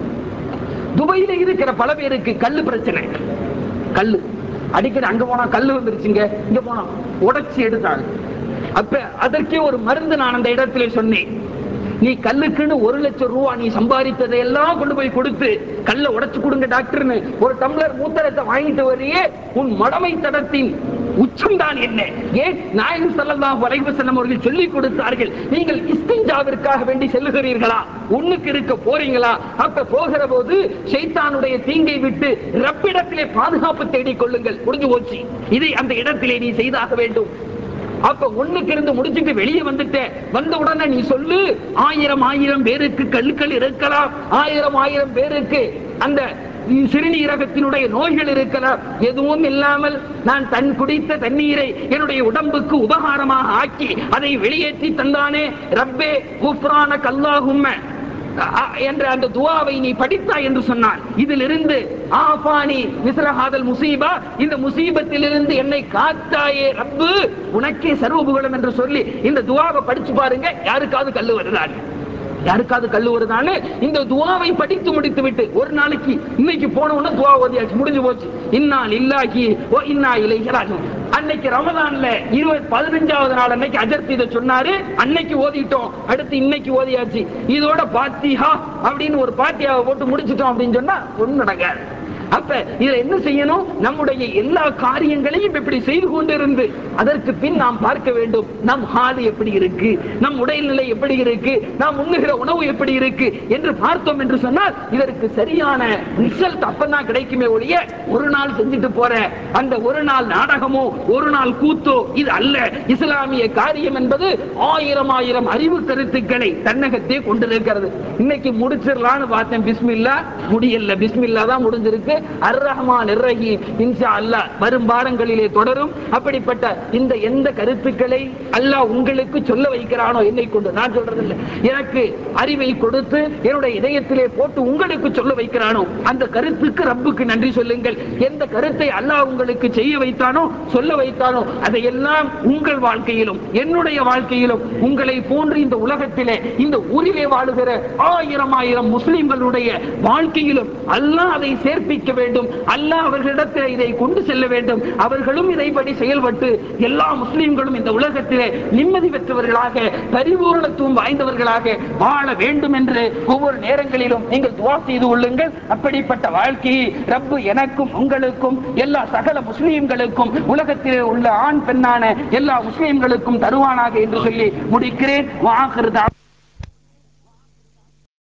துபாயில இருக்கிற பல பேருக்கு கல்லு பிரச்சனை. கல்லு அடிக்கடி அங்க போனா கல்லு வந்துருச்சுங்க, இங்க போனா உடைச்சி எடுத்தாங்க. அப்ப அதற்கே ஒரு மருந்து நான் அந்த இடத்திலே சொன்னேன். நீ கல்லுக்குன்னு ஒரு லட்சம் ரூபா நீ சம்பாதித்ததை எல்லாம் கொண்டு போய் கொடுத்து கல்லை உடைச்சு கொடுங்க டாக்டர்னு ஒரு டம்ளர் மூத்தரத்தை வாங்கிட்டு வரையே உன் மடமை தடத்தின் உச்சம் தான் என்ன? ஏன் நாயகம் ஸல்லல்லாஹு அலைஹி வஸல்லம் அவர்கள் சொல்லிக் கொடுத்தார்கள், நீங்கள் இஸ்திஞ்சாவிற்காக வேண்டி செல்லுகிறீர்களா, ஒண்ணுக்கு இருக்க போறீங்களா, அப்ப போகிற போது ஷைத்தானுடைய தீங்கை விட்டு ரப்பிடத்திலே பாதுகாப்பு தேடிக் கொள்ளுங்கள். முடிஞ்சு போச்சு. இதை அந்த இடத்திலே நீ செய்தாக வேண்டும். அப்ப ஒண்ணுக்கு இருந்து முடிச்சுட்டு வெளியே வந்துட்ட, வந்த உடனே நீ சொல்லு, ஆயிரம் ஆயிரம் பேருக்கு கல்லுக்கள் இருக்கலாம், ஆயிரம் ஆயிரம் பேருக்கு அந்த சிறுநீரகத்தினுடைய நோய்கள் இருக்கலாம். எதுவும் இல்லாமல் நான் தன் குடித்த தண்ணீரை என்னுடைய உடம்புக்கு உபகாரமாக ஆக்கி அதை வெளியேற்றி தந்தானே ரப்பே குஃப்ரானக அல்லாஹும்ம என்ற அந்த துஆவை நீ படித்தாய் என்று சொன்னான். இதிலிருந்து ஆஃபானி மிஸ்ரஹாதல் முசீபா, இந்த முசீபத்திலிருந்து என்னை காத்தாயே ரப்பு, உனக்கே சர்வ புகழும் என்று சொல்லி இந்த துஆவை படிச்சு பாருங்க. யாருக்காவது கல்லு வருதான்? யாருக்காவது கல்லு வருதான்னு இந்த துஆவை படித்து முடித்து விட்டு ஒரு நாளைக்கு இன்னைக்கு போன உடனே துஆ ஓதியாச்சு, முடிஞ்சு போச்சு. இன்னா லில்லாஹி வ இன்னா இலைஹி ராஜிஊன். அன்னைக்கு ரமலான்ல இருபது பதினஞ்சாவது நாள் அன்னைக்கு அஜர்த் இதை சொன்னாரு, அன்னைக்கு ஓதிட்டோம். அடுத்து இன்னைக்கு ஓதியாச்சு. இதோட பாத்திஹா அப்படின்னு ஒரு பாத்தியாவை போட்டு முடிச்சிட்டோம் அப்படின்னு சொன்னா ஒண்ணு நடக்காது. அப்ப இதுல என்ன செய்யணும்? நம்முடைய எல்லா காரியங்களையும் இப்படி செய்து கொண்டிருந்து அதற்கு பின் நாம் பார்க்க வேண்டும், நம் ஹால் எப்படி இருக்கு, நம் உடல்நிலை எப்படி இருக்கு, நாம் உண்ணுகிற உணவு எப்படி இருக்கு என்று பார்த்தோம் என்று சொன்னால் இதற்கு சரியான ரிசல்ட் அப்பதான் கிடைக்குமே ஒழிய ஒரு நாள் செஞ்சுட்டு போற அந்த ஒரு நாள் நாடகமோ ஒரு நாள் கூத்தோ இது அல்ல. இஸ்லாமிய காரியம் என்பது ஆயிரம் ஆயிரம் அறிவு கருத்துக்களை தன்னகத்தே கொண்டிருக்கிறது. இன்னைக்கு முடிச்சிடலான்னு பார்த்தேன், பிஸ்மில்லா முடியல, பிஸ்மில்லா தான் முடிஞ்சிருக்கு. அர் ரஹ்மான் அர் ரஹீம் இன்ஷா அல்லாஹ் வரும் வாரங்களிலே தொடரும். அப்படிப்பட்ட இந்த எந்த கருத்துக்களை அல்லாஹ் உங்களுக்கு சொல்ல வைக்கிறானோ என்னை கொண்டு, நான் சொல்றது இல்லை, எனக்கு அறிவை கொடுத்து என்னுடைய இதயத்திலே போட்டு உங்களுக்கு சொல்ல வைக்கிறானோ அந்த கருத்துக்கு ரப்புக்கு நன்றி சொல்லுங்கள். எந்த கருத்தை அல்லாஹ் உங்களுக்கு செய்ய வைத்தானோ சொல்ல வைத்தானோ அதையெல்லாம் உங்கள் வாழ்க்கையிலும் என்னுடைய வாழ்க்கையிலும் உங்களை போன்று இந்த உலகத்திலே இந்த ஊரிலே வாழுகிற ஆயிரம் ஆயிரம் முஸ்லிம்களுடைய வாழ்க்கையிலும் அல்லாஹ் அதை சேர்ப்பிக்க வேண்டும். அல்லாஹ் அவர்களிடத்தில் இதை கொண்டு செல்ல வேண்டும். அவர்களும் இதைப்படி செயல்பட்டு எல்லா முஸ்லிம்களும் இந்த உலகத்திலே நிம்மதி பெற்றவர்களாக பரிபூரணத்துவம் வாய்ந்தவர்களாக வாழ வேண்டும் என்று ஒவ்வொரு நேரங்களிலும் நீங்கள் துஆ செய்து கொள்ளுங்கள். அப்படிப்பட்ட வாழ்க்கையை ரப்பு எனக்கும் உங்களுக்கும் எல்லா சகல முஸ்லிம்களுக்கும் உலகத்திலே உள்ள ஆண் பெண்ணான எல்லா முஸ்லிம்களுக்கும் தருவானாக என்று சொல்லி முடிக்கிறேன்.